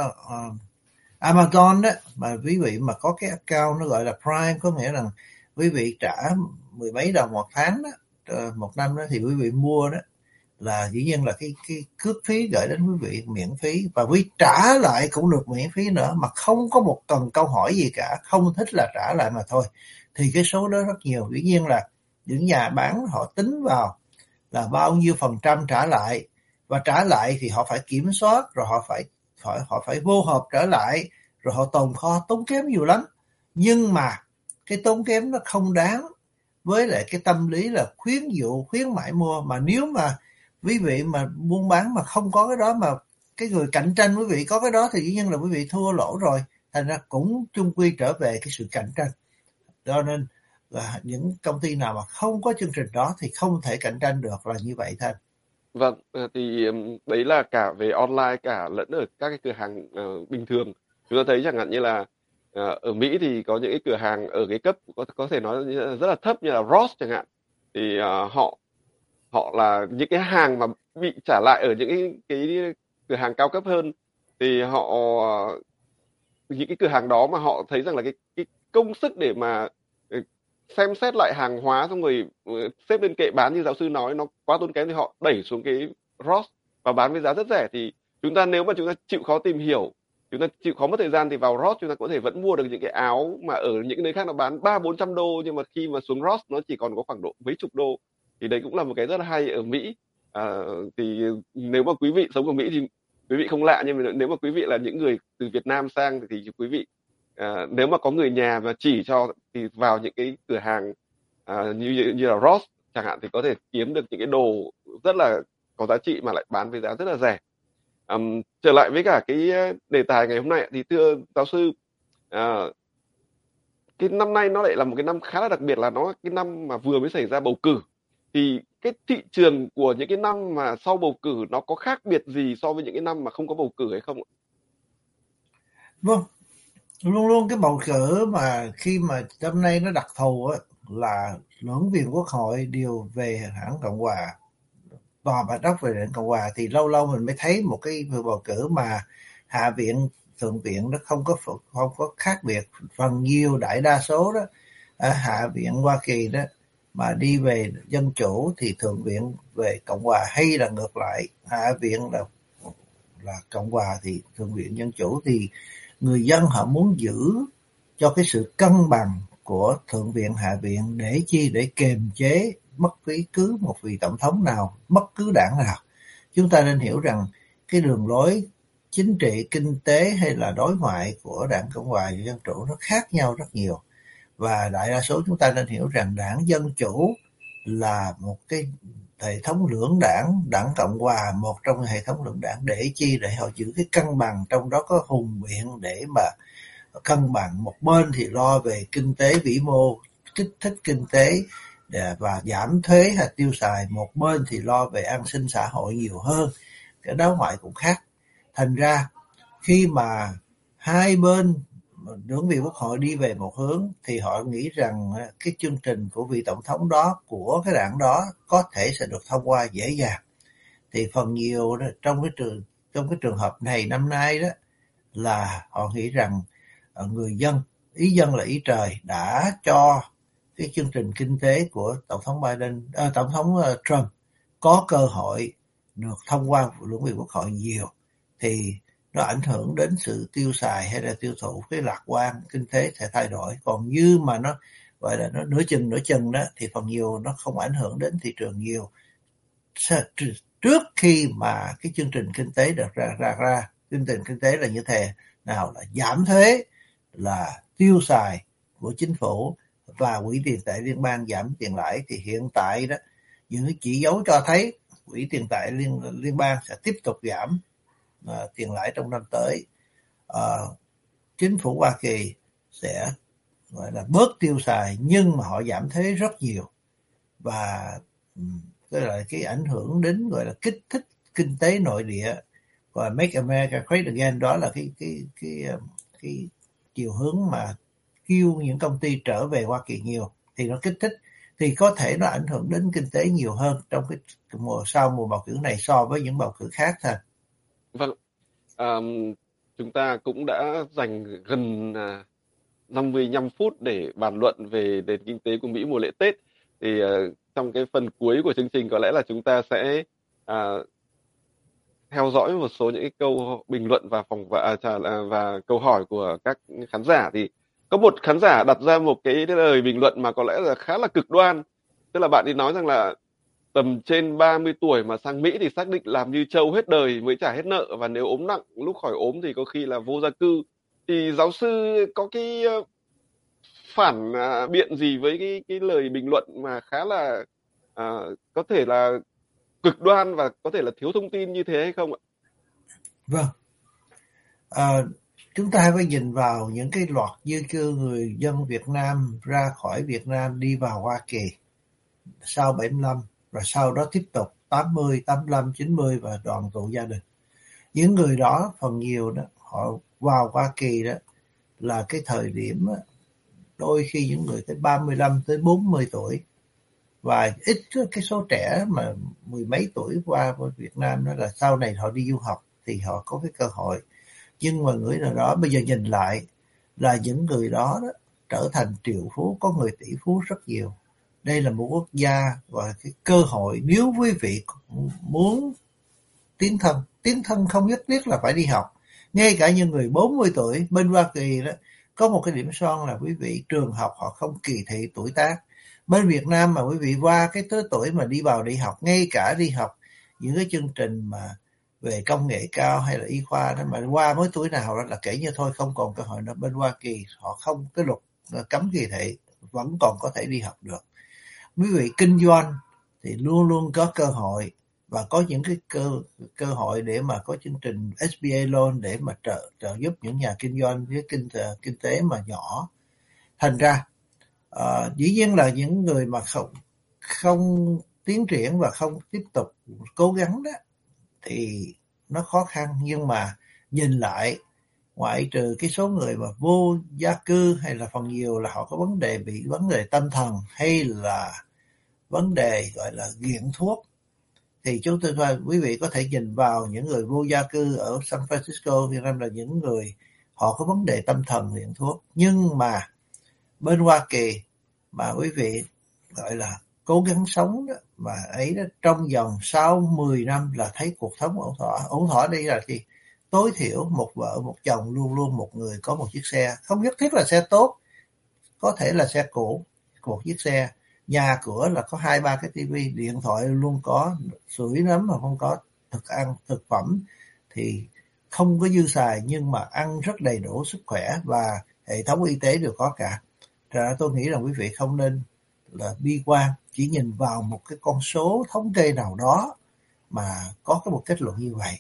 Amazon đó, mà quý vị mà có cái account nó gọi là Prime, có nghĩa là quý vị trả 10 mấy đồng một tháng đó, một năm đó, thì quý vị mua đó là dĩ nhiên là cái cước phí gửi đến quý vị miễn phí, và quý trả lại cũng được miễn phí nữa, mà không có một cần câu hỏi gì cả, không thích là trả lại mà thôi. Thì cái số đó rất nhiều. Dĩ nhiên là những nhà bán họ tính vào là bao nhiêu phần trăm trả lại, và trả lại thì họ phải kiểm soát, rồi họ phải vô hộp trở lại, rồi họ tồn kho, tốn kém nhiều lắm. Nhưng mà cái tốn kém nó không đáng với lại cái tâm lý là khuyến dụ, khuyến mãi mua. Mà nếu mà quý vị mà buôn bán mà không có cái đó, mà cái người cạnh tranh quý vị có cái đó, thì dĩ nhiên là quý vị thua lỗ rồi. Thành ra cũng chung quy trở về cái sự cạnh tranh. Cho nên là những công ty nào mà không có chương trình đó thì không thể cạnh tranh được, là như vậy thôi. Vâng, thì đấy là cả về online cả lẫn ở các cái cửa hàng bình thường. Chúng ta thấy chẳng hạn như là ở Mỹ thì có những cái cửa hàng ở cái cấp có thể nói là rất là thấp, như là Ross chẳng hạn. Thì họ họ là những cái hàng mà bị trả lại ở những cái cửa hàng cao cấp hơn, thì những cái cửa hàng đó mà họ thấy rằng là cái công sức để mà xem xét lại hàng hóa xong rồi xếp lên kệ bán như giáo sư nói nó quá tốn kém, thì họ đẩy xuống cái Ross và bán với giá rất rẻ. Thì nếu mà chúng ta chịu khó tìm hiểu, chúng ta chịu khó mất thời gian, thì vào Ross chúng ta có thể vẫn mua được những cái áo mà ở những nơi khác nó bán 300-400 đô, nhưng mà khi mà xuống Ross nó chỉ còn có khoảng độ mấy chục đô. Thì đấy cũng là một cái rất là hay ở Mỹ. Thì nếu mà quý vị sống ở Mỹ thì quý vị không lạ, nhưng mà nếu mà quý vị là những người từ Việt Nam sang thì quý vị nếu mà có người nhà mà chỉ cho thì vào những cái cửa hàng như là Ross chẳng hạn, thì có thể kiếm được những cái đồ rất là có giá trị mà lại bán với giá rất là rẻ. Trở lại với cả cái đề tài ngày hôm nay thì thưa giáo sư, cái năm nay nó lại là một cái năm khá là đặc biệt, là nó cái năm mà vừa mới xảy ra bầu cử. Thì cái thị trường của những cái năm mà sau bầu cử nó có khác biệt gì so với những cái năm mà không có bầu cử hay không ạ? Vâng, luôn luôn cái bầu cử mà khi mà năm nay nó đặc thù á, là lưỡng viện quốc hội đều về hãng Cộng hòa, tòa bạch ốc về đảng Cộng hòa. Thì lâu lâu mình mới thấy một cái bầu cử mà hạ viện thượng viện nó không có khác biệt. Phần nhiều đại đa số đó ở hạ viện Hoa Kỳ đó mà đi về dân chủ thì Thượng viện về Cộng hòa, hay là ngược lại, Hạ viện là Cộng hòa thì Thượng viện dân chủ, thì người dân họ muốn giữ cho cái sự cân bằng của Thượng viện Hạ viện để chi? Để kiềm chế bất cứ một vị tổng thống nào, bất cứ đảng nào. Chúng ta nên hiểu rằng cái đường lối chính trị, kinh tế hay là đối ngoại của đảng Cộng hòa và Dân chủ nó khác nhau rất nhiều. Và đại đa số chúng ta nên hiểu rằng đảng Dân chủ là một cái hệ thống lưỡng đảng, đảng Cộng hòa một trong hệ thống lưỡng đảng, để chi? Để họ giữ cái cân bằng, trong đó có hùng biện để mà cân bằng. Một bên thì lo về kinh tế vĩ mô, kích thích kinh tế và giảm thuế hay tiêu xài, một bên thì lo về an sinh xã hội nhiều hơn. Cái đối ngoại cũng khác. Thành ra khi mà hai bên lưỡng viện quốc hội đi về một hướng thì họ nghĩ rằng cái chương trình của vị tổng thống đó, của cái đảng đó có thể sẽ được thông qua dễ dàng. Thì phần nhiều trong cái trường hợp này năm nay đó là họ nghĩ rằng người dân, ý dân là ý trời, đã cho cái chương trình kinh tế của tổng thống Trump có cơ hội được thông qua lưỡng viện quốc hội nhiều, thì nó ảnh hưởng đến sự tiêu xài hay là tiêu thụ, cái lạc quan kinh tế sẽ thay đổi. Còn như mà nó gọi là nó nửa chừng đó thì phần nhiều nó không ảnh hưởng đến thị trường nhiều. Trước khi mà cái chương trình kinh tế được ra chương trình kinh tế là như thế nào? Là giảm thuế, là tiêu xài của chính phủ, và quỹ tiền tệ liên bang giảm tiền lãi. Thì hiện tại đó, những chỉ dấu cho thấy quỹ tiền tệ liên bang sẽ tiếp tục giảm tiền lãi trong năm tới. Chính phủ Hoa Kỳ sẽ gọi là bớt tiêu xài, nhưng mà họ giảm thuế rất nhiều, và cái ảnh hưởng đến gọi là kích thích kinh tế nội địa, và Make America Great Again. Đó là cái chiều hướng mà kêu những công ty trở về Hoa Kỳ nhiều, thì nó kích thích, thì có thể nó ảnh hưởng đến kinh tế nhiều hơn trong cái mùa bầu cử này so với những bầu cử khác thôi. Vâng, chúng ta cũng đã dành gần 55 phút để bàn luận về nền kinh tế của Mỹ mùa lễ Tết. Thì trong cái phần cuối của chương trình có lẽ là chúng ta sẽ theo dõi một số những cái câu bình luận và câu hỏi của các khán giả. Thì có một khán giả đặt ra một cái lời bình luận mà có lẽ là khá là cực đoan. Tức là bạn ấy nói rằng là tầm trên 30 tuổi mà sang Mỹ thì xác định làm như trâu hết đời mới trả hết nợ, và nếu ốm nặng lúc khỏi ốm thì có khi là vô gia cư. Thì giáo sư có cái phản biện gì với cái lời bình luận mà khá là có thể là cực đoan và có thể là thiếu thông tin như thế hay không ạ? Vâng. Chúng ta phải nhìn vào những cái loạt di cư người dân Việt Nam ra khỏi Việt Nam đi vào Hoa Kỳ sau 75, và sau đó tiếp tục 80, 85, 90 và đoàn tụ gia đình. Những người đó phần nhiều đó, họ vào Hoa Kỳ đó là cái thời điểm đó, đôi khi những người tới 35 tới 40 tuổi, và ít cái số trẻ mà mười mấy tuổi qua Việt Nam đó là sau này họ đi du học thì họ có cái cơ hội. Nhưng mà người nào đó bây giờ nhìn lại là những người đó, trở thành triệu phú, có người tỷ phú rất nhiều. Đây là một quốc gia và cái cơ hội, nếu quý vị muốn tiến thân không nhất thiết là phải đi học. Ngay cả những người 40 tuổi bên Hoa Kỳ đó, có một cái điểm son là quý vị trường học họ không kỳ thị tuổi tác. Bên Việt Nam mà quý vị qua cái tuổi mà đi vào đi học, ngay cả đi học những cái chương trình mà về công nghệ cao hay là y khoa đó, mà qua mới tuổi nào đó là kể như thôi không còn cơ hội nữa. Bên Hoa Kỳ họ không, cái luật cấm kỳ thị, vẫn còn có thể đi học được. Quý vị kinh doanh thì luôn luôn có cơ hội, và có những cái cơ hội để mà có chương trình SBA loan để mà trợ giúp những nhà kinh doanh với kinh tế mà nhỏ. Thành ra dĩ nhiên là những người mà không tiến triển và không tiếp tục cố gắng đó thì nó khó khăn. Nhưng mà nhìn lại, ngoại trừ cái số người mà vô gia cư hay là phần nhiều là họ có bị vấn đề tâm thần hay là vấn đề gọi là nghiện thuốc, thì chúng tôi quý vị có thể nhìn vào những người vô gia cư ở San Francisco Việt Nam là những người họ có vấn đề tâm thần nghiện thuốc. Nhưng mà bên Hoa Kỳ mà quý vị gọi là cố gắng sống đó, mà ấy đó, trong vòng 6-10 năm là thấy cuộc sống ổn thỏa. Ổn thỏa đây là gì? Tối thiểu một vợ một chồng, luôn luôn một người có một chiếc xe, không nhất thiết là xe tốt, có thể là xe cũ, một chiếc xe, nhà cửa là có 2-3 cái tivi, điện thoại luôn có, sưởi ấm mà không có, thực phẩm thì không có dư xài, nhưng mà ăn rất đầy đủ sức khỏe và hệ thống y tế đều có cả. Ra tôi nghĩ rằng quý vị không nên là bi quan, chỉ nhìn vào một cái con số thống kê nào đó mà có một kết luận như vậy.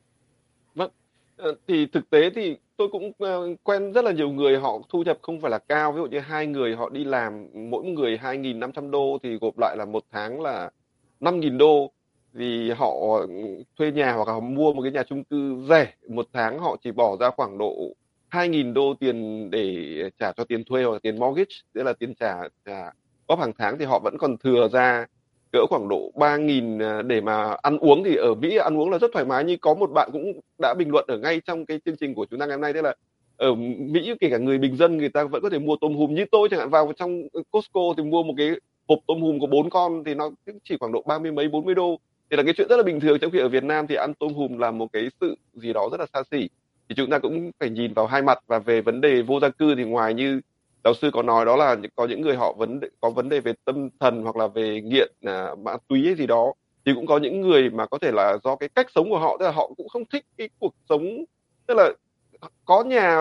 Vâng, thì thực tế thì tôi cũng quen rất là nhiều người họ thu nhập không phải là cao, ví dụ như 2 người họ đi làm mỗi người 2.500 đô thì gộp lại là một tháng là 5.000 đô, vì họ thuê nhà hoặc là họ mua một cái nhà chung cư rẻ, một tháng họ chỉ bỏ ra khoảng độ 2.000 đô tiền để trả cho tiền thuê hoặc là tiền mortgage, tức là tiền trả góp hàng tháng, thì họ vẫn còn thừa ra cỡ khoảng độ 3.000 để mà ăn uống. Thì ở Mỹ ăn uống là rất thoải mái, như có một bạn cũng đã bình luận ở ngay trong cái chương trình của chúng ta ngày hôm nay, tức là ở Mỹ kể cả người bình dân người ta vẫn có thể mua tôm hùm. Như tôi chẳng hạn, vào trong Costco thì mua một cái hộp tôm hùm có 4 con thì nó chỉ khoảng độ 30 mấy 40 đô, thì là cái chuyện rất là bình thường. Trong khi ở Việt Nam thì ăn tôm hùm là một cái sự gì đó rất là xa xỉ. Thì chúng ta cũng phải nhìn vào hai mặt. Và về vấn đề vô gia cư thì ngoài như giáo sư có nói đó là có những người họ có vấn đề về tâm thần hoặc là về nghiện ma túy hay gì đó, thì cũng có những người mà có thể là do cái cách sống của họ, tức là họ cũng không thích cái cuộc sống, tức là có nhà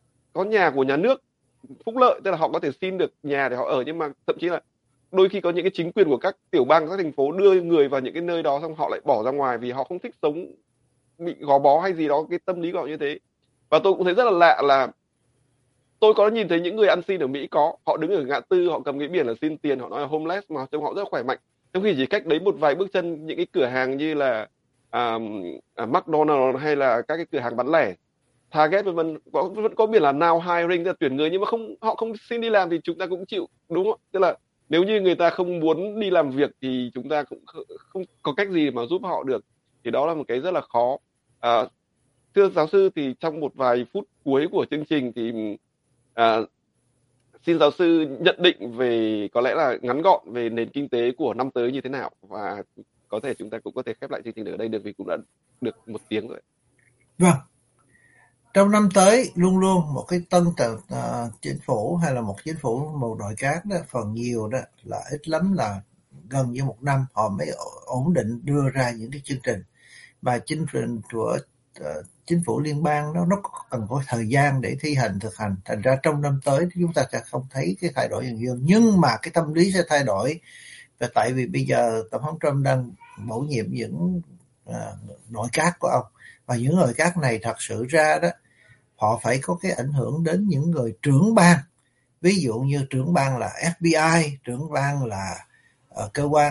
của nhà nước phúc lợi, tức là họ có thể xin được nhà để họ ở, nhưng mà thậm chí là đôi khi có những cái chính quyền của các tiểu bang, các thành phố đưa người vào những cái nơi đó xong họ lại bỏ ra ngoài vì họ không thích sống bị gò bó hay gì đó, cái tâm lý của họ như thế. Và tôi cũng thấy rất là lạ là tôi có nhìn thấy những người ăn xin ở Mỹ, họ đứng ở ngã tư, họ cầm cái biển là xin tiền, họ nói là homeless mà trông họ rất là khỏe mạnh. Trong khi chỉ cách đấy một vài bước chân những cái cửa hàng như là McDonald's hay là các cái cửa hàng bán lẻ, Target vân vân, vẫn có biển là now hiring, tức là tuyển người, nhưng mà họ không xin đi làm thì chúng ta cũng chịu, đúng không? Tức là nếu như người ta không muốn đi làm việc thì chúng ta cũng không có cách gì mà giúp họ được. Thì đó là một cái rất là khó. À, thưa giáo sư, thì trong một vài phút cuối của chương trình thì à, xin giáo sư nhận định về, có lẽ là ngắn gọn, về nền kinh tế của năm tới như thế nào, và có thể chúng ta cũng có thể khép lại chương trình ở đây được vì cũng đã được 1 tiếng rồi. Vâng, trong năm tới luôn luôn một cái chính phủ hay là một chính phủ một nội các đó, phần nhiều đó là ít lắm là gần như 1 năm họ mới ổn định đưa ra những cái chương trình, và chương trình của chính phủ liên bang nó cần có thời gian để thi hành thực hành. Thành ra trong năm tới chúng ta sẽ không thấy cái thay đổi nhiều, nhưng mà cái tâm lý sẽ thay đổi. Và tại vì bây giờ tổng thống Trump đang bổ nhiệm những nội các của ông, và những nội các này thật sự ra đó họ phải có cái ảnh hưởng đến những người trưởng bang, ví dụ như trưởng bang là FBI, trưởng bang là cơ quan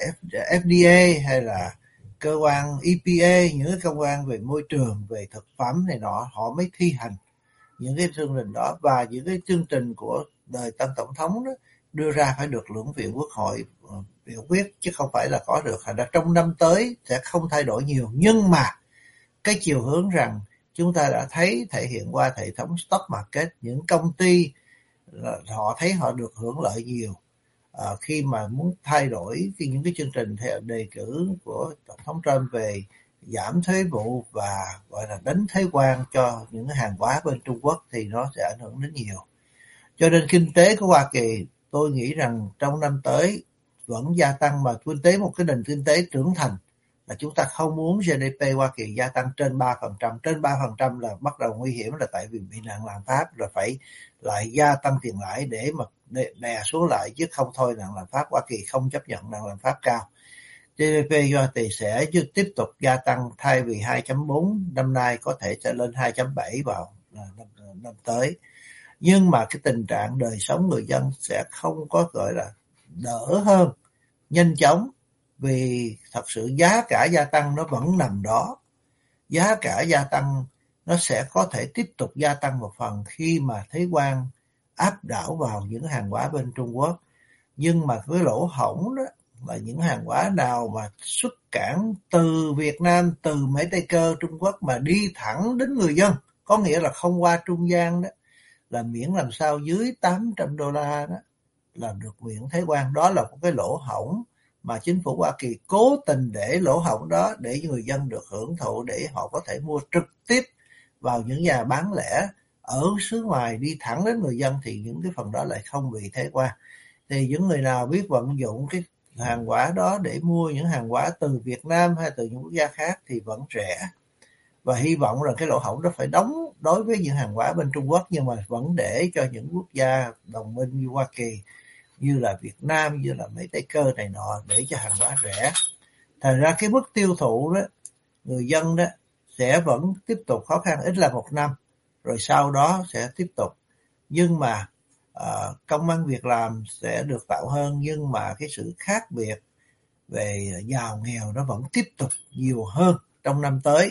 FDA hay là cơ quan EPA, những cái cơ quan về môi trường, về thực phẩm này nọ, họ mới thi hành những cái chương trình đó. Và những cái chương trình của đời tân tổng thống đó đưa ra phải được Lưỡng viện Quốc hội biểu quyết, chứ không phải là có được. Thành ra trong năm tới sẽ không thay đổi nhiều, nhưng mà cái chiều hướng rằng chúng ta đã thấy thể hiện qua hệ thống stock market, những công ty họ thấy họ được hưởng lợi nhiều khi mà muốn thay đổi những cái chương trình theo đề cử của tổng thống Trump về giảm thuế vụ và gọi là đánh thuế quan cho những hàng hóa bên Trung Quốc, thì nó sẽ ảnh hưởng đến nhiều. Cho nên kinh tế của Hoa Kỳ tôi nghĩ rằng trong năm tới vẫn gia tăng, mà kinh tế một cái nền kinh tế trưởng thành là chúng ta không muốn GDP Hoa Kỳ gia tăng trên 3%. Trên 3% là bắt đầu nguy hiểm, là tại vì bị nạn lạm phát, rồi phải lại gia tăng tiền lãi để mà đè xuống lại, chứ không thôi nạn lạm phát. Hoa Kỳ không chấp nhận nạn lạm phát cao. GDP Hoa Kỳ sẽ tiếp tục gia tăng, thay vì 2.4 năm nay có thể sẽ lên 2.7 vào năm tới. Nhưng mà cái tình trạng đời sống người dân sẽ không có gọi là đỡ hơn nhanh chóng, vì thật sự giá cả gia tăng nó vẫn nằm đó. Giá cả gia tăng nó sẽ có thể tiếp tục gia tăng một phần khi mà thuế quan áp đảo vào những hàng hóa bên Trung Quốc. Nhưng mà cái lỗ hổng đó là những hàng hóa nào mà xuất cảng từ Việt Nam, từ Mễ Tây Cơ Trung Quốc mà đi thẳng đến người dân, có nghĩa là không qua trung gian đó, là miễn làm sao dưới $800 đó làm được miễn thuế quan. Đó là một cái lỗ hổng mà chính phủ Hoa Kỳ cố tình để lỗ hổng đó để người dân được hưởng thụ, để họ có thể mua trực tiếp vào những nhà bán lẻ ở xứ ngoài đi thẳng đến người dân, thì những cái phần đó lại không bị thuế quan. Thì những người nào biết vận dụng cái hàng hóa đó để mua những hàng hóa từ Việt Nam hay từ những quốc gia khác thì vẫn rẻ. Và hy vọng rằng cái lỗ hổng đó phải đóng đối với những hàng hóa bên Trung Quốc, nhưng mà vẫn để cho những quốc gia đồng minh như Hoa Kỳ, như là Việt Nam, như là Mỹ Tây Cơ này nọ, để cho hàng hóa rẻ. Thành ra cái mức tiêu thụ đó, người dân đó sẽ vẫn tiếp tục khó khăn ít là 1 năm, rồi sau đó sẽ tiếp tục. Nhưng mà công ăn việc làm sẽ được tạo hơn, nhưng mà cái sự khác biệt về giàu nghèo nó vẫn tiếp tục nhiều hơn trong năm tới.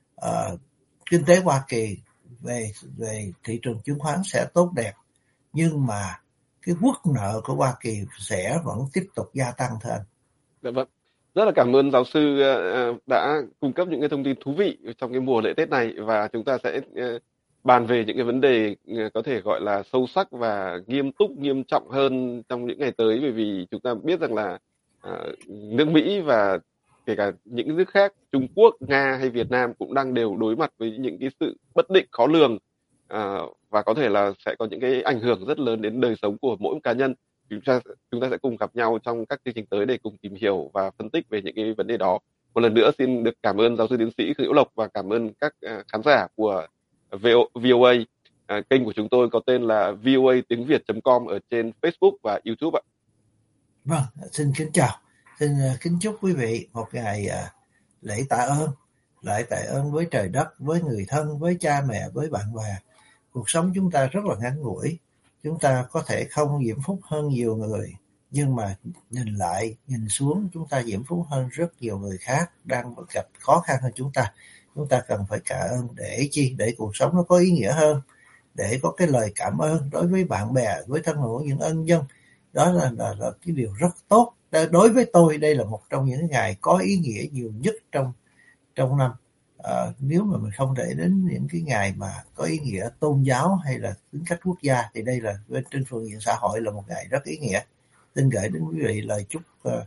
Kinh tế Hoa Kỳ về thị trường chứng khoán sẽ tốt đẹp, nhưng mà cái quốc nợ của Hoa Kỳ sẽ vẫn tiếp tục gia tăng thưa anh. Dạ vâng. Rất là cảm ơn giáo sư đã cung cấp những cái thông tin thú vị trong cái mùa lễ Tết này, và chúng ta sẽ bàn về những cái vấn đề có thể gọi là sâu sắc và nghiêm túc, nghiêm trọng hơn trong những ngày tới, bởi vì chúng ta biết rằng là nước Mỹ và kể cả những nước khác, Trung Quốc, Nga hay Việt Nam cũng đang đều đối mặt với những cái sự bất định khó lường, và có thể là sẽ có những cái ảnh hưởng rất lớn đến đời sống của mỗi cá nhân. Chúng ta sẽ cùng gặp nhau trong các chương trình tới để cùng tìm hiểu và phân tích về những cái vấn đề đó. Một lần nữa xin được cảm ơn giáo sư tiến sĩ Khương Hữu Lộc và cảm ơn các khán giả của VOA. Kênh của chúng tôi có tên là VOA tiếng Việt.com ở trên Facebook và YouTube ạ. Vâng, xin kính chào. Xin kính chúc quý vị một ngày lễ tạ ơn. Lễ tạ ơn với trời đất, với người thân, với cha mẹ, với bạn bè. Cuộc sống chúng ta rất là ngắn ngủi. Chúng ta có thể không diễm phúc hơn nhiều người, nhưng mà nhìn xuống chúng ta diễm phúc hơn rất nhiều người khác đang gặp khó khăn hơn chúng ta. Chúng ta cần phải tạ ơn để chi? Để cuộc sống nó có ý nghĩa hơn, để có cái lời cảm ơn đối với bạn bè, với thân hữu, những ân nhân. Đó là cái điều rất tốt. Đối với tôi đây là một trong những ngày có ý nghĩa nhiều nhất trong năm. Nếu mà mình không để đến những cái ngày mà có ý nghĩa tôn giáo hay là tính cách quốc gia, thì đây là trên phương diện xã hội là một ngày rất ý nghĩa. Xin gửi đến quý vị lời chúc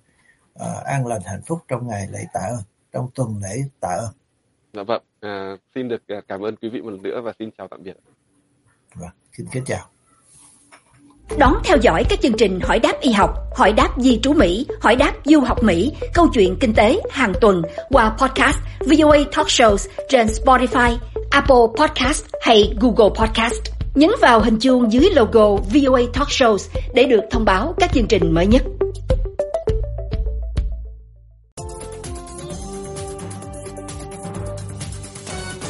an lành hạnh phúc trong ngày lễ tạ ơn, trong tuần lễ tạ ơn. Dạ vâng, xin được cảm ơn quý vị một lần nữa và xin chào tạm biệt. Vâng, xin kính chào. Đón theo dõi các chương trình Hỏi đáp y học, Hỏi đáp di trú Mỹ, Hỏi đáp du học Mỹ, Câu chuyện kinh tế hàng tuần qua podcast VOA Talk Shows trên Spotify, Apple Podcast hay Google Podcast. Nhấn vào hình chuông dưới logo VOA Talk Shows để được thông báo các chương trình mới nhất.